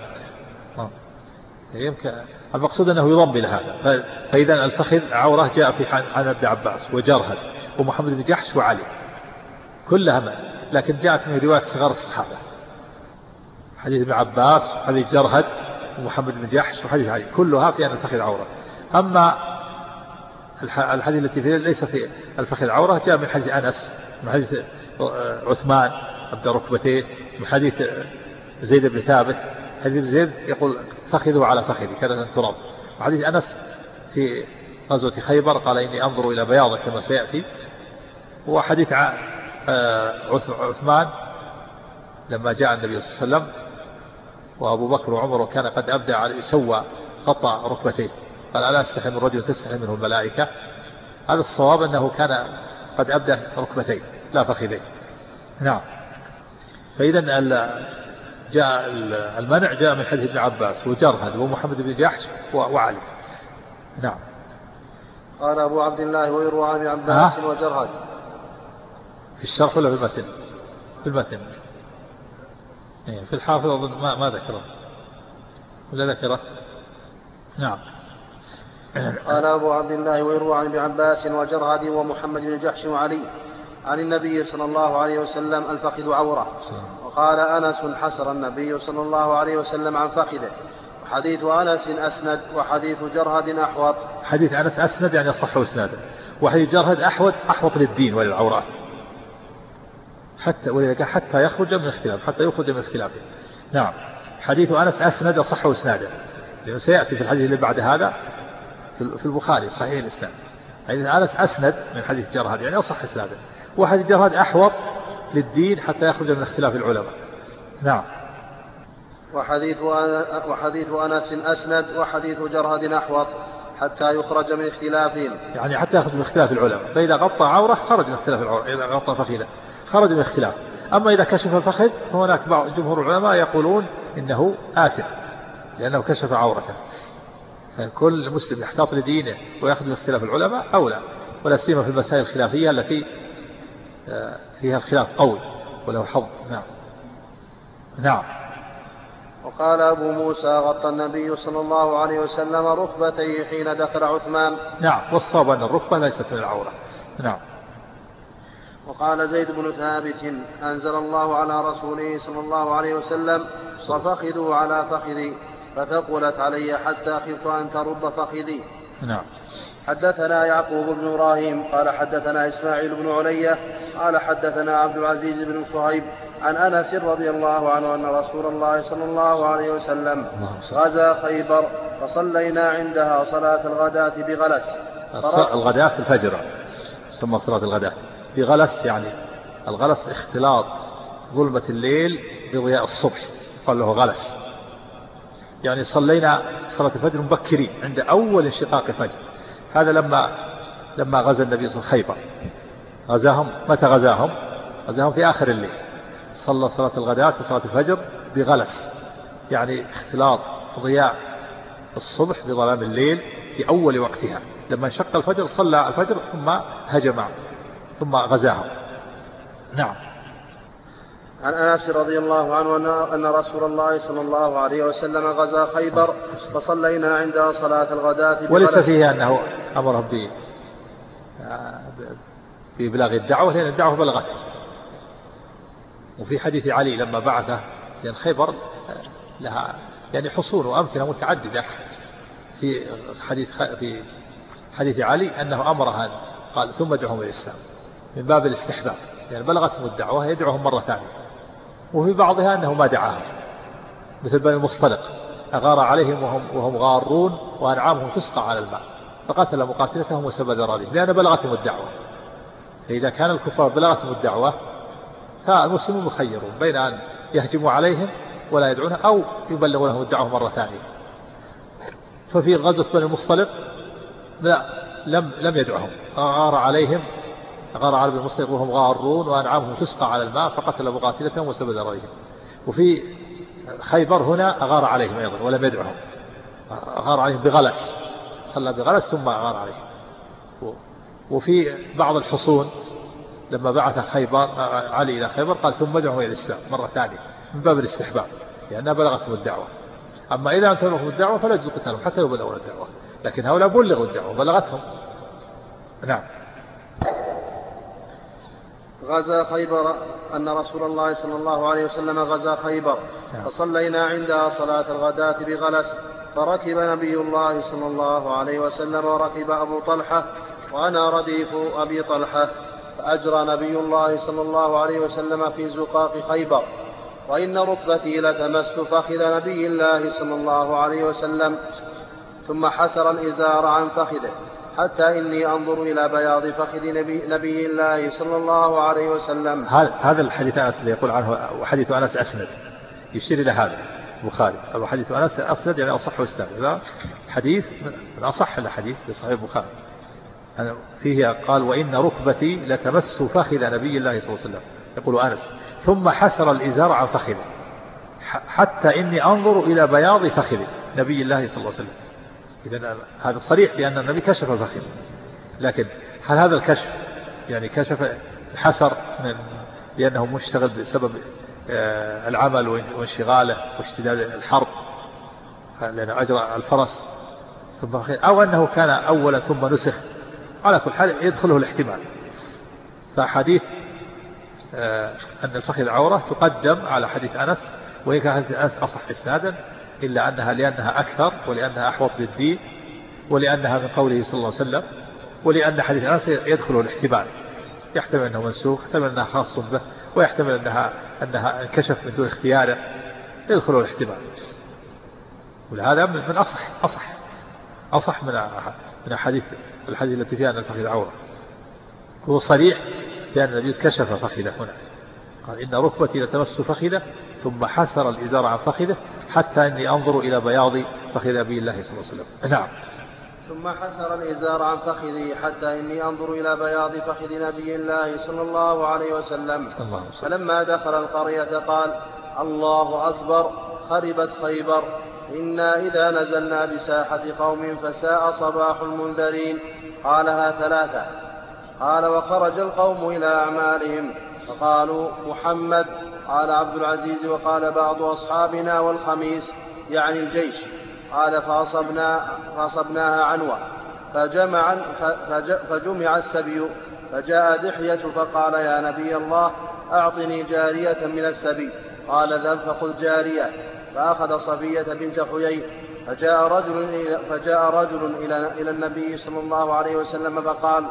يمكن المقصود أنه يضم إلى هذا. فإذا الفخذ عورة جاء في عن ابن عباس وجرهد ومحمد بن جحش وعلي كلها ما. لكن جاءت من رواية صغار الصحابة، حديث ابن عباس وحديث جرهد ومحمد بن جحش وحديث علي كلها في أن الفخذ عورة. أما الحديث التي فيه ليس في الفخذ عورة جاء من حديث أنس، من حديث عثمان أبدأ ركبتيه، من حديث زيد بن ثابت حديث زيد يقول فخذه على فخذي كذا تراب، وحديث أنس في غزوة خيبر قال إني أنظر إلى بياضه كما سيأتي. وحديث عثمان لما جاء النبي صلى الله عليه وسلم وأبو بكر وعمر وكان قد أبدى على سوى غطى ركبتيه قال ألا أستحي من رجل تستحي منه الملائكة. هذا الصواب أنه كان قد أبدى ركبتيه لا فخذيه. نعم. فإذا جاء المنع جاء من حديث ابن عباس وجرهد ومحمد بن جحش وعلي. نعم. قال أبو عبد الله ويروى عن ابن عباس وجرهد في الشرح ولا في المتن؟ في المتن. في الحافظ أظن ما ما ذكره ولا ذكره. نعم. قال أبو عبد الله ويروى عن ابن عباس وجرهد ومحمد بن جحش وعلي عن النبي صلى الله عليه وسلم الفخذ عورة. وقال أنس حسر النبي صلى الله عليه وسلم عن فخذه. وحديث أنس أسند وحديث جرهد أحوط. حديث أنس أسند يعني صح وإسناده، وحديث جرهد أحوط أحوط للدين وللعورات، حتى ولذلك حتى يخرج من اختلاف حتى يخرج من اختلافه. نعم. حديث أنس أسند صح وإسناده، لأنه سيأتي في الحديث اللي بعد هذا في البخاري صحيح الإسناد. حديث أنس أسند من حديث جرهد يعني أصح إسناده، وحديث جرهد أحوط للدين حتى يخرج من اختلاف العلماء. نعم. وحديث وحديث أنس أسند وحديث جرهد أحوط حتى يخرج من اختلافهم، يعني حتى يخرج من اختلاف العلماء. فإذا غطى عورة خرج من اختلاف العورة، إذا غطى فخذه خرج من اختلاف. أما إذا كشف الفخذ فهناك بعض جمهور العلماء يقولون إنه آثم لأنه كشف عورته. فكل مسلم يحتاط لدينه ويأخذ من اختلاف العلماء أولى، ولا سيما في المسائل الخلافية التي فيها الخلاف قوي وله حظ. نعم. نعم. وقال أبو موسى غطى النبي صلى الله عليه وسلم ركبتيه حين دخل عثمان. نعم. والصواب أن الركبة ليست من العورة. نعم. وقال زيد بن ثابت أنزل الله على رسوله صلى الله عليه وسلم وفخذوا على فخذي فثقلت علي حتى خفت أن ترد فخذي. نعم. حدثنا يعقوب بن إبراهيم قال حدثنا إسماعيل بن علية قال حدثنا عبد العزيز بن صهيب عن أنس رضي الله عنه أن رسول الله صلى الله عليه وسلم غزا خيبر فصلينا عندها صلاة الغداة بغلس الغداء في الفجر ثم صلاة الغداء بغلس، يعني الغلس اختلاط ظلمة الليل بضياء الصبح، قال له غلس. يعني صلينا صلاة الفجر مبكرين عند أول انشقاق الفجر. هذا لما لما غزا النبي صلى الله عليه وسلم خيبر، غزاهم متى غزاهم؟ غزاهم في آخر الليل. صلى صلاة الغداء في صلاة الفجر بغلس، يعني اختلاط ضياء الصبح بظلام الليل في أول وقتها. لما انشق الفجر صلى الفجر ثم هجم ثم غزاهم. نعم. عن أنس رضي الله عنه أن رسول الله صلى الله عليه وسلم غزا خيبر فصلينا عندها صلاة الغداة. وليس فيه أنه أمرهم بإبلاغ الدعوة، لأن الدعوة بلغته. وفي حديث علي لما بعثه، لأن خيبر لها يعني حصول وأمكنة متعددة، في حديث في حديث علي أنه أمرها قال ثم ادعوهم إلى الإسلام من باب الاستحباب، يعني بلغتهم الدعوة يدعوهم مرة ثانية. وفي بعضها أنه ما دعاهم، مثل بني المصطلق أغار عليهم وهم, وهم غارون وأنعامهم تسقى على الماء فقتل مقاتلتهم وسبى ذراريهم، لأن بلغتهم الدعوة. فإذا كان الكفار بلغتهم الدعوة فالمسلمون مخيرون بين أن يهجموا عليهم ولا يدعونه أو يبلغوا لهم الدعوة مرة ثانية. ففي غزوة بني المصطلق لا لم لم يدعهم، أغار عليهم أغار على بني المصطلق وهم غارون وأنعامهم تسقى على الماء فقتل مقاتلتهم وسبى ذراريهم. وفي خيبر هنا أغار عليهم أيضا ولم يدعهم، أغار عليهم بغلس، صلى بغلس ثم أغار عليهم. وفي بعض الحصون لما بعث خيبر علي إلى خيبر قال ثم ادعوا إلى الإسلام مرة ثانية من باب الاستحباب، لأنها بلغتهم الدعوة. أما إذا لم تبلغهم الدعوة فلا يجوز قتالهم حتى يبلغوا الدعوة، لكن هؤلاء بلغوا الدعوة بلغتهم. نعم. غزا خيبر أن رسول الله صلى الله عليه وسلم غزا خيبر فصلينا عندها صلاة الغداة بغلس، فركب نبي الله صلى الله عليه وسلم وركب أبو طلحة وأنا رديف أبي طلحة، فأجرى نبي الله صلى الله عليه وسلم في زقاق خيبر، وإن ركبتي لتمس فخذ نبي الله صلى الله عليه وسلم، ثم حسر الإزار عن فخذه حتى إني أنظر إلى بياض فخذ نبي, نبي الله صلى الله عليه وسلم. هذا الحديث أنس يقول عنه وحديث أنس أسند، يشير إلى هذا البخاري. وحديث أنس أسند يعني أصح وإسناد، حديث من أصح الحديث في صحيح البخاري. فيه قال وإن ركبتي لتمس فخذ نبي الله صلى الله عليه وسلم، يقول أنس ثم حسر الإزار عن فخذه حتى إني أنظر إلى بياض فخذ نبي الله صلى الله عليه وسلم. إذن هذا صريح بأن النبي كشف الفخذ، لكن هل هذا الكشف يعني كشف حسر من لأنه مشتغل بسبب العمل وانشغاله واشتداد الحرب لأنه أجرى الفرس ثم أو أنه كان أولا ثم نسخ؟ على كل حال يدخله الاحتمال. فحديث أن الفخذ عورة تقدم على حديث أنس، وهي كانت حديث أنس أصح إسنادا، إلا أنها لأنها أكثر ولأنها أحوط للدين ولأنها من قوله صلى الله عليه وسلم، ولأن حديث أنس يدخله الاحتمال، يحتمل أنه منسوخ، يحتمل أنها خاص به، ويحتمل أنها أنها انكشف من دون اختياره، يدخله الاحتمال. ولهذا من أصح أصح أصح من من حديث الحديث التي فيها أن الفخذ عورة، هو صريح في أن النبي كشف فخذه هنا، قال إن ركبتي لتمس فخذه ثم حسر الإزار عن فخذه حتى إني أنظر إلى بياض فخذ نبي الله صلى الله عليه وسلم. نعم. ثم حسر الإزار عن فخذه حتى إني أنظر إلى بياض فخذ نبي الله صلى الله عليه وسلم. الله فلما دخل القرية قال الله أكبر خربت خيبر، إنا إذا نزلنا بساحة قوم فساء صباح المنذرين. قالها ثلاثة. قال وخرج القوم إلى أعمالهم فقالوا محمد. قال عبد العزيز وقال بعض أصحابنا والخميس يعني الجيش. قال فأصبنا فأصبناها عنوة فجمع, فجمع السبي، فجاء دحية فقال يا نبي الله أعطني جارية من السبي. قال ذهب فخذ جارية. فأخذ صفية بنت حيي. فجاء رجل إلى, فجاء رجل إلى, إلى النبي صلى الله عليه وسلم فقال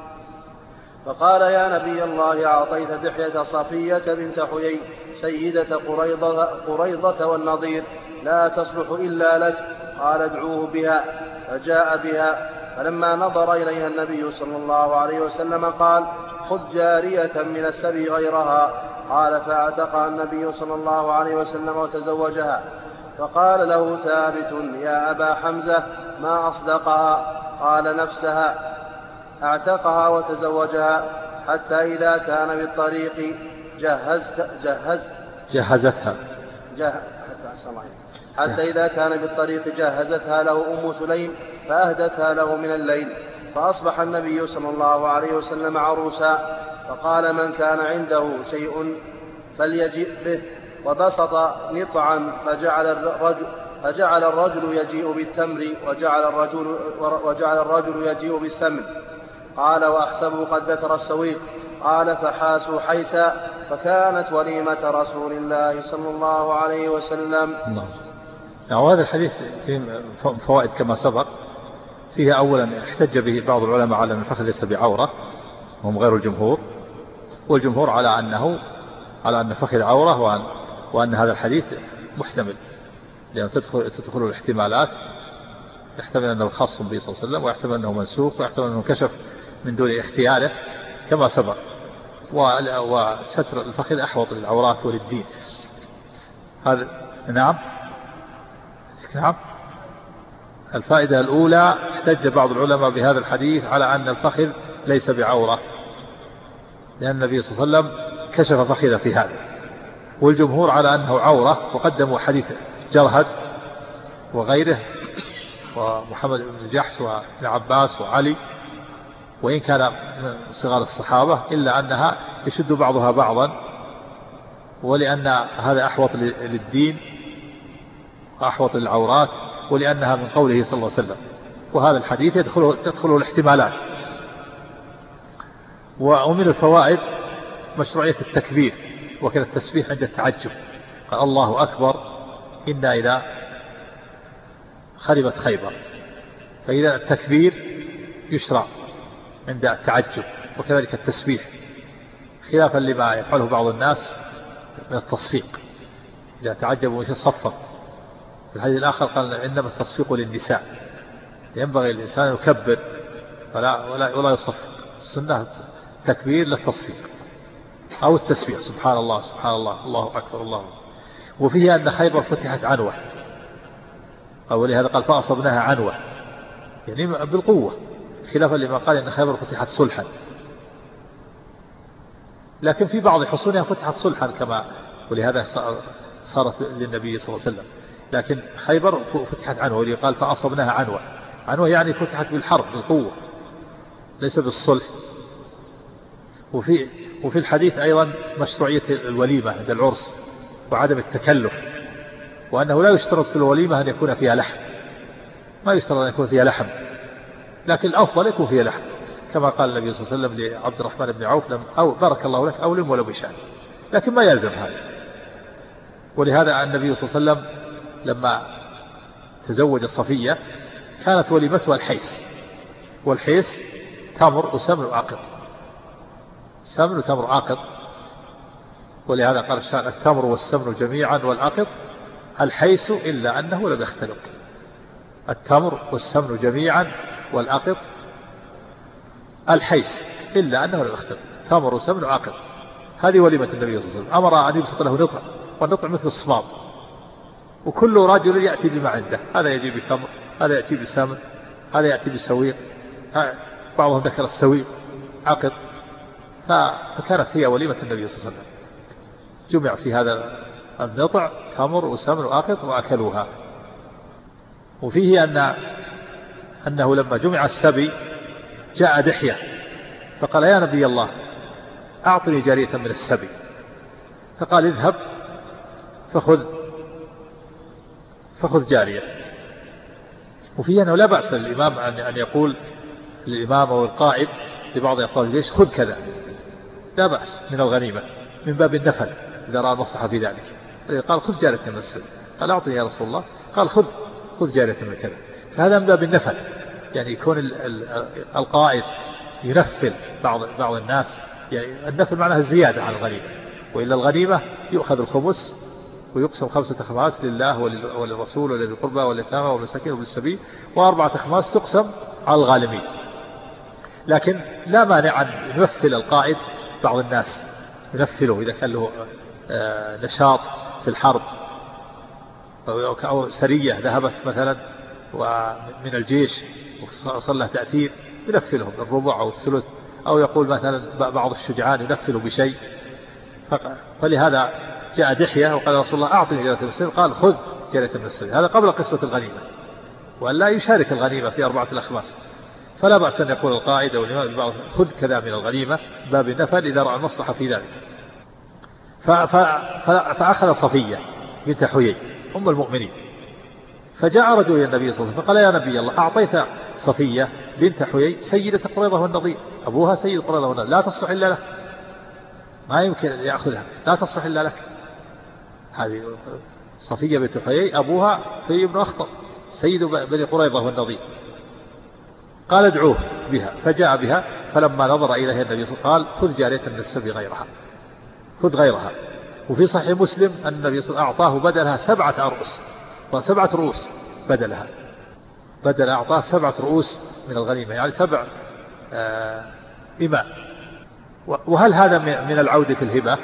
فقال يا نبي الله أعطيت دحية صفية بنت حيي سيدة قريضة, قريضة والنضير لا تصلح إلا لك. قال ادعوه بها. فجاء بها فلما نظر إليها النبي صلى الله عليه وسلم قال خذ جارية من السبي غيرها. قال فاعتقها النبي صلى الله عليه وسلم وتزوجها. فقال له ثابت يا أبا حمزة ما أصدقها؟ قال نفسها، اعتقها وتزوجها حتى إذا كان بالطريق جهزت جهزت جهزتها جه حتى إذا كان بالطريق جهزتها له أم سليم فأهدتها له من الليل. فأصبح النبي صلى الله عليه وسلم عروسا. فقال من كان عنده شيء فليجئ به. وبسط نطعا فجعل الرجل, فجعل الرجل يجيء بالتمر وجعل الرجل, وجعل الرجل يجيء بالسمن. قال وأحسبه قد ذكر السويق. قال فحاسوا حيسا فكانت وليمة رسول الله صلى الله عليه وسلم. نعم. وهذا الحديث فيه فوائد كما سبق. فيها أولا احتج به بعض العلماء على أن الفخذ ليس بعورة وهم غير الجمهور، والجمهور على أنه على أن الفخذ عورة، وأن, وأن هذا الحديث محتمل لأنه تدخل, تدخل الاحتمالات. يحتمل أنه خاص به صلى الله عليه وسلم، ويحتمل أنه منسوخ، ويحتمل أنه كشف من دون اختياره كما سبق. وستر الفخذ أحوط للعورات وللدين. هذا نعم نعم. الفائدة الأولى احتج بعض العلماء بهذا الحديث على أن الفخذ ليس بعورة، لأن النبي صلى الله عليه وسلم كشف فخذ في هذا، والجمهور على أنه عورة، وقدموا حديث جرهد وغيره ومحمد بن جحش وابن عباس وعلي، وإن كان من صغار الصحابة، إلا أنها يشد بعضها بعضا، ولأن هذا أحوط للدين وأحوط للعورات، ولأنها من قوله صلى الله عليه وسلم. وهذا الحديث يدخله, تدخله الاحتمالات. ومن الفوائد مشروعية التكبير وكذا التسبيح عند التعجب. قال الله أكبر إنا إذا خربت خيبر، فإذا التكبير يشرع عند التعجب، وكذلك التسبيح، خلافا لما يفعله بعض الناس من التصفيق. إذا تعجبوا يتصفق. في الحديث الآخر قال إنما التصفيق للنساء، ينبغي الإنسان يكبر فلا ولا ولا يصفق. السنة تكبير للتصفيق أو التسبيح، سبحان الله سبحان الله الله أكبر الله أكبر. وفيه أن خيبر فتحت عنوة، ولهذا قال فأصبناها عنوة، يعني بالقوة، خلافا لما قال إن خيبر فتحت صلحا. لكن في بعض حصونها فتحت صلحا كما، ولهذا صارت للنبي صلى الله عليه وسلم. لكن خيبر فتحت عنوة، ولي قال فأصبناها عنوة. عنوة يعني فتحت بالحرب بالقوة ليس بالصلح. وفي, وفي الحديث أيضا مشروعية الوليمة عند العرس وعدم التكلف، وأنه لا يشترط في الوليمة أن يكون فيها لحم، ما يشترط أن يكون فيها لحم، لكن الأفضل يكون فيها لحم، كما قال النبي صلى الله عليه وسلم لعبد الرحمن بن عوف لم أو بارك الله لك أولم ولو بشان، لكن ما يلزم هذا. ولهذا النبي صلى الله عليه وسلم لما تزوج صفية كانت وليمتها الحيس، والحيس تمر وسمن وعقد، سمن وتمر وعقد. ولهذا قال الشاعر التمر والسمن جميعا والعقد الحيس إلا أنه لم يختلط. التمر والسمن جميعا والعقد الحيس إلا أنه لم يختلط، تمر وسمن وعقد. هذه وليمة النبي صلى الله عليه وسلم. أمر أن يبسط له نطع، والنطع مثل الصمام، وكل رجل يأتي بما عنده، هذا يجي بتمر، هذا يأتي بسمن، هذا يأتي بسويق، بعضهم ذكر السويق عقد. فكانت هي وليمة النبي صلى الله عليه وسلم، جمع في هذا النطع تمر وسمن وعقد وأكلوها. وفيه أن أنه لما جمع السبي جاء دحية فقال يا نبي الله أعطني جارية من السبي، فقال اذهب فخذ فخذ جارية. وفيه أنه لا بأس للإمام أن يقول للإمام أو القائد لبعض أفراد الجيش خذ كذا، لا بأس من الغنيمة من باب النفل إذا رأى المصلحة في ذلك. قال خذ جارية من السبي، قال أعطني يا رسول الله، قال خذ خذ جارية من كذا. فهذا من باب النفل، يعني يكون القائد ينفل بعض بعض الناس، يعني النفل معناها الزيادة عن الغنيمة، وإلا الغنيمة يؤخذ الخمس ويقسم خمسة أخماس لله وللرسول وللقربى واليتامى والمساكين وابن السبيل، وأربعة أخماس تقسم على الغالبين. لكن لا مانع أن يمثل القائد بعض الناس، يمثله إذا كان له نشاط في الحرب أو سرية ذهبت مثلا ومن الجيش وصل له تأثير، يمثلهم بالربع أو الثلث، أو يقول مثلا بعض الشجعان يمثله بشيء. فلهذا جاء دحية وقال رسول الله أعطني جارية من السبي، قال خذ جارية من السبي. هذا قبل قسمة الغنيمة، وأن لا يشارك الغنيمة في أربعة الأخماس. فلا بأس أن يقول القائد أو الإمام خذ كذا من الغنيمة باب النفل إذا رأى المصلحة في ذلك. فأخذ صفية بنت حيي أم المؤمنين، فجاء رجل إلى النبي صلى الله عليه وسلم فقال يا نبي الله أعطيت صفية بنت حيي سيدة قريظة والنضير، أبوها سيد قريظة والنضير، لا تصلح إلا لك، ما يمكن أن يأخذها، لا تصلح إلا لك. هذه صفية بنت حيي أبوها حيي بن أخطب سيد بني قريظة والنضير. قال ادعوه بها، فجاء بها، فلما نظر إليها النبي صلى الله عليه وسلم قال خذ جارية من السبي غيرها، خذ غيرها. وفي صحيح مسلم أن النبي صلى الله عليه وسلم أعطاه بدلها سبعة أرؤوس، سبعة رؤوس بدلها، بدل أعطاه سبعة رؤوس من الغنيمة، يعني سبع آه إماء. وهل هذا من العود في الهبة؟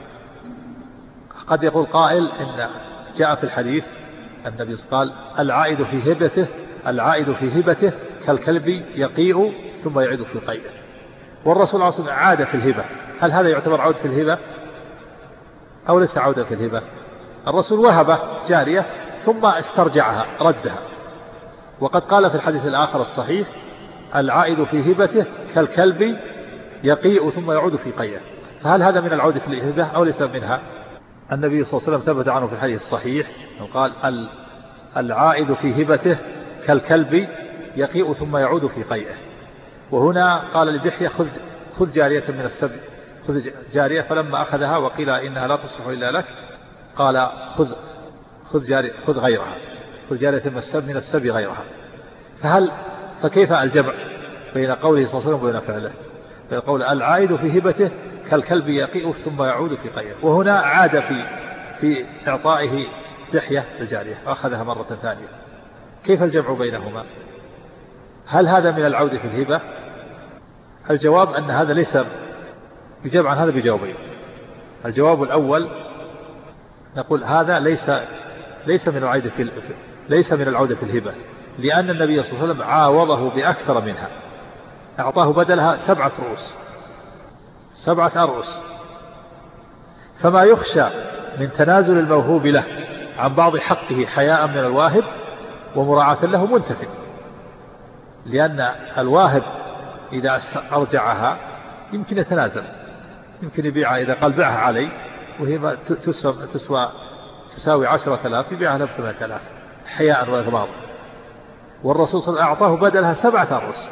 قد يقول قائل إن جاء في الحديث النبي قال العائد في هبته العائد في هبته كالكلب يقيء ثم يعيد في قيئه، والرسول عليه الصلاة والسلام عاد في الهبة. هل هذا يعتبر عود في الهبة أو ليس عودا في الهبة؟ الرسول وهب جارية ثم استرجعها ردها، وقد قال في الحديث الآخر الصحيح العائد في هبته كالكلب يقيء ثم يعود في قيئه. فهل هذا من العود في الهبة أو ليس منها؟ النبي صلى الله عليه وسلم ثبت عنه في الحديث الصحيح قال العائد في هبته كالكلب يقيء ثم يعود في قيئه. وهنا قال لدحية خذ خذ جارية من السبي، خذ جارية، فلما أخذها وقيل إنها لا تصلح إلا لك قال خذ خذ جارية خذ غيرها، خذ جارية من السبي من السبي غيرها. فهل فكيف الجمع بين قوله صلى الله عليه وسلم وبين فعله؟ بين قول العائد في هبته كالكلب يقيء ثم يعود في قيئه، وهنا عاد في في إعطائه دحية الجارية وأخذها مرة ثانية. كيف الجمع بينهما؟ هل هذا من العود في الهبة؟ الجواب أن هذا ليس، يجمع عن هذا بجوابين. الجواب الأول نقول هذا ليس ليس من العود في ليس من العود في الهبة، لأن النبي صلى الله عليه وسلم عاوضه بأكثر منها، أعطاه بدلها سبعة رؤوس سبعة أرؤوس. فما يخشى من تنازل الموهوب له عن بعض حقه حياء من الواهب ومراعاة له منتفع، لأن الواهب إذا أرجعها يمكن يتنازل، يمكن يبيعها إذا قال بيعها علي وهي تسوى, تسوى تساوي عشرة آلاف يبيعها له بثمانية آلاف حياء وإغماض. والرسول صلى الله عليه وسلم أعطاه بدلها سبعة أرؤوس،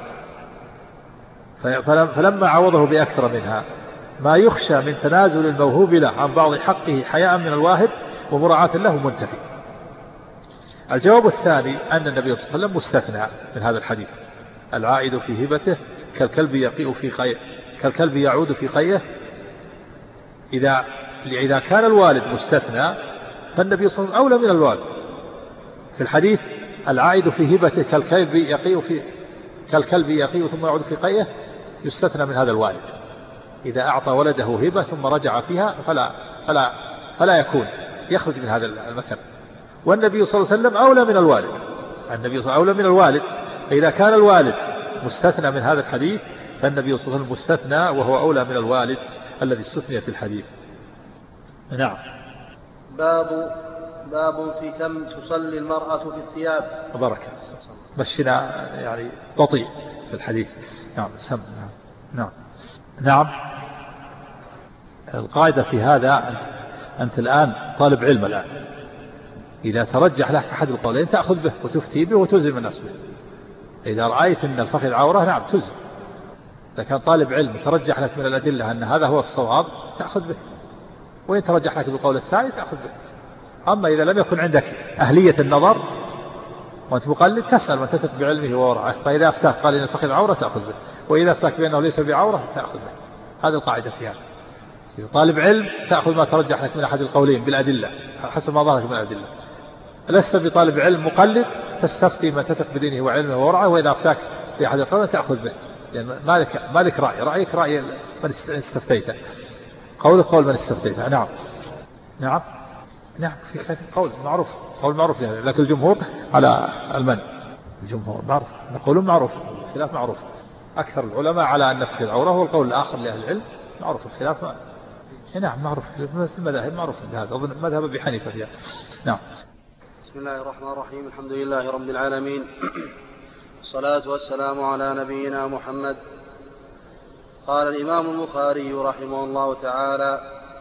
فلما عوضه بأكثر منها ما يخشى من تنازل الموهوب له عن بعض حقه حياء من الواهب ومراعاة له منتفي. الجواب الثاني أن النبي صلى الله عليه وسلم مستثنى من هذا الحديث، العائد في هبته كالكلب يقيء في قيئه كالكلب يعود في قيئه. إذا إذا كان الوالد مستثنى فالنبي صلى الله عليه وسلم أولى من الوالد. في الحديث العائد في هبته كالكلب يقيء في كالكلب يقيء ثم يعود في قيئه يستثنى من هذا الوالد. إذا أعطى ولده هبة ثم رجع فيها فلا فلا فلا يكون يخرج من هذا المثل. والنبي صلى الله عليه وسلم أولى من الوالد، النبي صلى الله عليه وسلم أولى من الوالد. فإذا كان الوالد مستثنى من هذا الحديث فالنبي صلى الله عليه وسلم مستثنى وهو أولى من الوالد الذي استثني في الحديث. نعم. باب باب في كم تصلي المرأة في الثياب. بركة مشينا يعني بطيء في الحديث. نعم سم نعم نعم نعم. القاعدة في هذا أنت, أنت الآن طالب علم، الآن إذا ترجح لك أحد القولين تأخذ به وتفتي به وتلزم الناس به. إذا رأيت أن الفخذ عورة نعم تلزم. إذا كان طالب علم ترجح لك من الأدلة أن هذا هو الصواب تأخذ به، وإن ترجح لك بالقول الثاني تأخذ به. أما إذا لم يكن عندك أهلية النظر وأنت مقلد تسأل من تثق بعلمه وورعه، فإذا أفتاك قال إن الفخذ عورة تأخذ به، وإذا أفتاك بأنه ليس بعورة تأخذ به. هذه القاعدة فيها. إذا طالب علم تأخذ ما ترجح لك من أحد القولين بالأدلة حسب ما ظهرك من الأدلة. لست بطالب علم مقلد تستفتي من تثق بدينه وعلمه وورعه، وإذا أفتاك في أحد القول تأخذ به، يعني ما لك ما لك رأي، رأيك رأي من استفتيته، قول قول من استفتيته. نعم نعم نعم في خلاف قول معروف، قول معروف يعني، لكن الجمهور على المنع، الجمهور معروف قول معروف، خلاف معروف، أكثر العلماء على أن نفخ العورة، والقول الآخر لأهل العلم معروف الخلاف. نعم معروف في المذاهب، معروف هذا أظن مذهب أبي حنيفة فيها. نعم. بسم الله الرحمن الرحيم، الحمد لله رب العالمين، الصلاة والسلام على نبينا محمد. قال الإمام البخاري رحمه الله تعالى: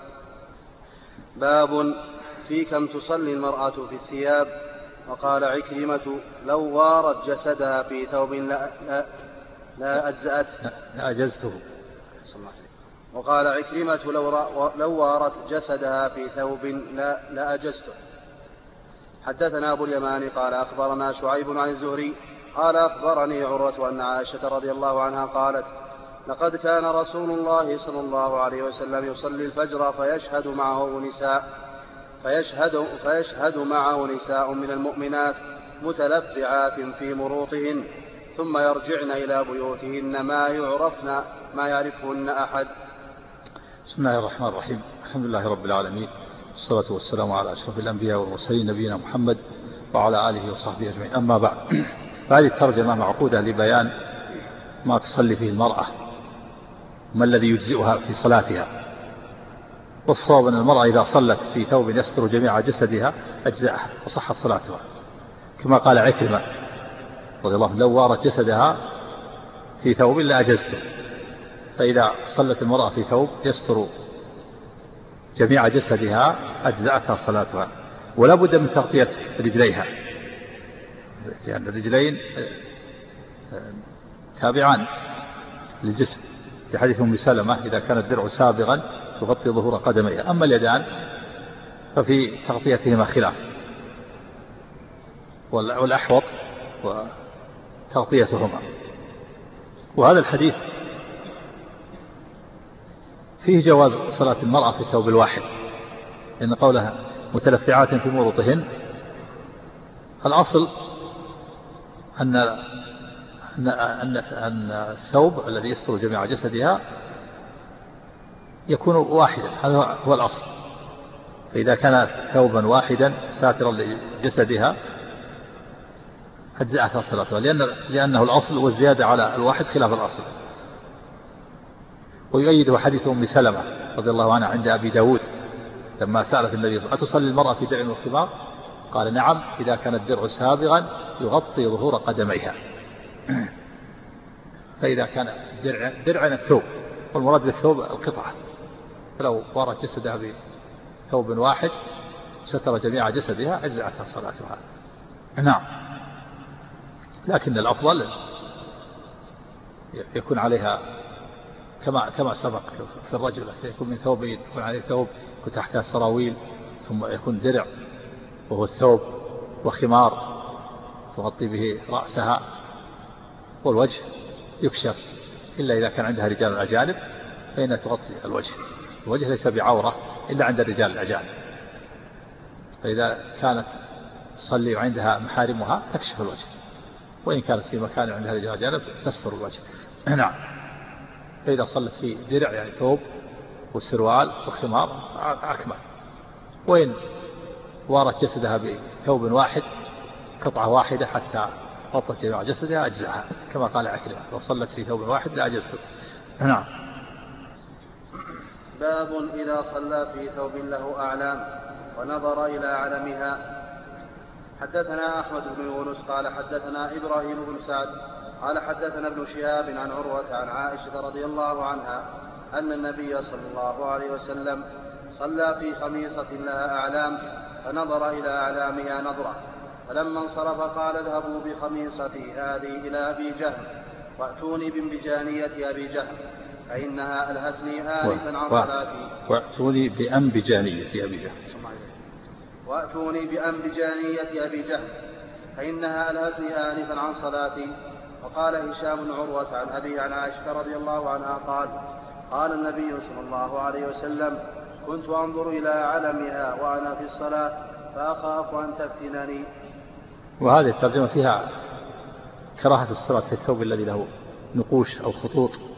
باب في كم تصلي المرأة في الثياب. وقال عكرمة: لو وارت جسدها في ثوب لا, لا, لا أجزأته لا أجزته. وقال عكرمة: لو, لو وارت جسدها في ثوب لا, لا أجزته. حدثنا أبو اليمان قال أخبرنا شعيب عن الزهري قال أخبرني عروة أن عائشة رضي الله عنها قالت: لقد كان رسول الله صلى الله عليه وسلم يصلي الفجر فيشهد معه نساء فيشهد, فيشهد معه نساء من المؤمنات متلفعات في مروطهن، ثم يرجعن إلى بيوتهن ما يعرفن ما يعرفهن أحد. بسم الله الرحمن الرحيم، الحمد لله رب العالمين، والصلاة والسلام على أشرف الأنبياء والمرسلين نبينا محمد وعلى آله وصحبه أجمعين. أما بعد، فهذه الترجمة معقودة لبيان ما تصلي فيه المرأة، ما الذي يجزئها في صلاتها. والصواب أن المرأة إذا صلت في ثوب يستر جميع جسدها أجزأها وصحت صلاتها، كما قال عكرمة رضي الله عنه: لو وارت جسدها في ثوب لا أجزته. فإذا صلت المرأة في ثوب يستر جميع جسدها أجزأتها صلاتها. ولا بد من تغطية رجليها، لأن يعني الرجلين تابعان للجسم، في حديث أم سلمة: إذا كان الدرع سابغا يغطي ظهور قدميها. أما اليدان ففي تغطيتهما خلاف، والأحوط وتغطيتهما. وهذا الحديث فيه جواز صلاة المرأة في الثوب الواحد، لأن قولها متلفعات في مروطهن، الأصل أن أن أن الثوب الذي يستر جميع جسدها يكون واحدا، هذا هو الأصل. فإذا كان ثوبا واحدا ساترا لجسدها أجزأتها صلاتها، لأن لأنه الأصل، والزيادة على الواحد خلاف الأصل. ويؤيده حديث أم سلمة رضي الله عنها عند أبي داود لما سألت النبي: أتصلي المرأة في درع وخمار؟ قال: نعم، إذا كان الدرع سابغا يغطي ظهور قدميها. فإذا كان درع درع الثوب، والمراد بالثوب القطعة، فلو وارت جسدها بثوب واحد ستر جميع جسدها أجزأتها صلاتها. نعم، لكن الأفضل يكون عليها كما كما سبق في الرجل، يكون من ثوبين، يكون عليه ثوب يكون تحتها سراويل، ثم يكون درع وهو الثوب، وخمار تغطي به رأسها، والوجه يكشف إلا إذا كان عندها رجال أجانب فإنها تغطي الوجه. الوجه ليس بعورة إلا عند الرجال الأجانب، فإذا كانت تصلي وعندها محارمها تكشف الوجه، وإن كانت في مكان عندها رجال أجانب تستر الوجه. نعم. فإذا صلت في درع يعني ثوب والسروال وخمار أكمل. وإن وارت جسدها بثوب واحد قطعة واحدة حتى غطت جميع جسدها أجزاها، كما قال عكرمة: لو صلت في ثوب واحد لأجزته. نعم. باب إذا صلى في ثوب له أعلام ونظر إلى علمها. حدثنا أحمد بن يونس قال حدثنا إبراهيم بن سعد قال حدثنا ابن شهاب عن عروة عن عائشة رضي الله عنها أن النبي صلى الله عليه وسلم صلى في خميصة لها أعلام فنظر إلى أعلامها نظرة، فلما انصرف قال: اذهبوا بخميصتي هذه إلى أبي جهم وأتوني بأنبجانية أبي جهم فإنها ألهتني آنفا عن صلاتي. وأتوني بأنبجانية أبي جهم وأتوني بأنبجانية أبي جهم فإنها ألهتني آنفا عن صلاتي. وقال هشام بن عروة عن أبي عن عائشة رضي الله عنها قال: قال النبي صلى الله عليه وسلم: كنت أنظر إلى علمها وأنا في الصلاة فأخاف أن تفتنني. وهذه الترجمة فيها كراهة الصلاة في الثوب الذي له نقوش أو خطوط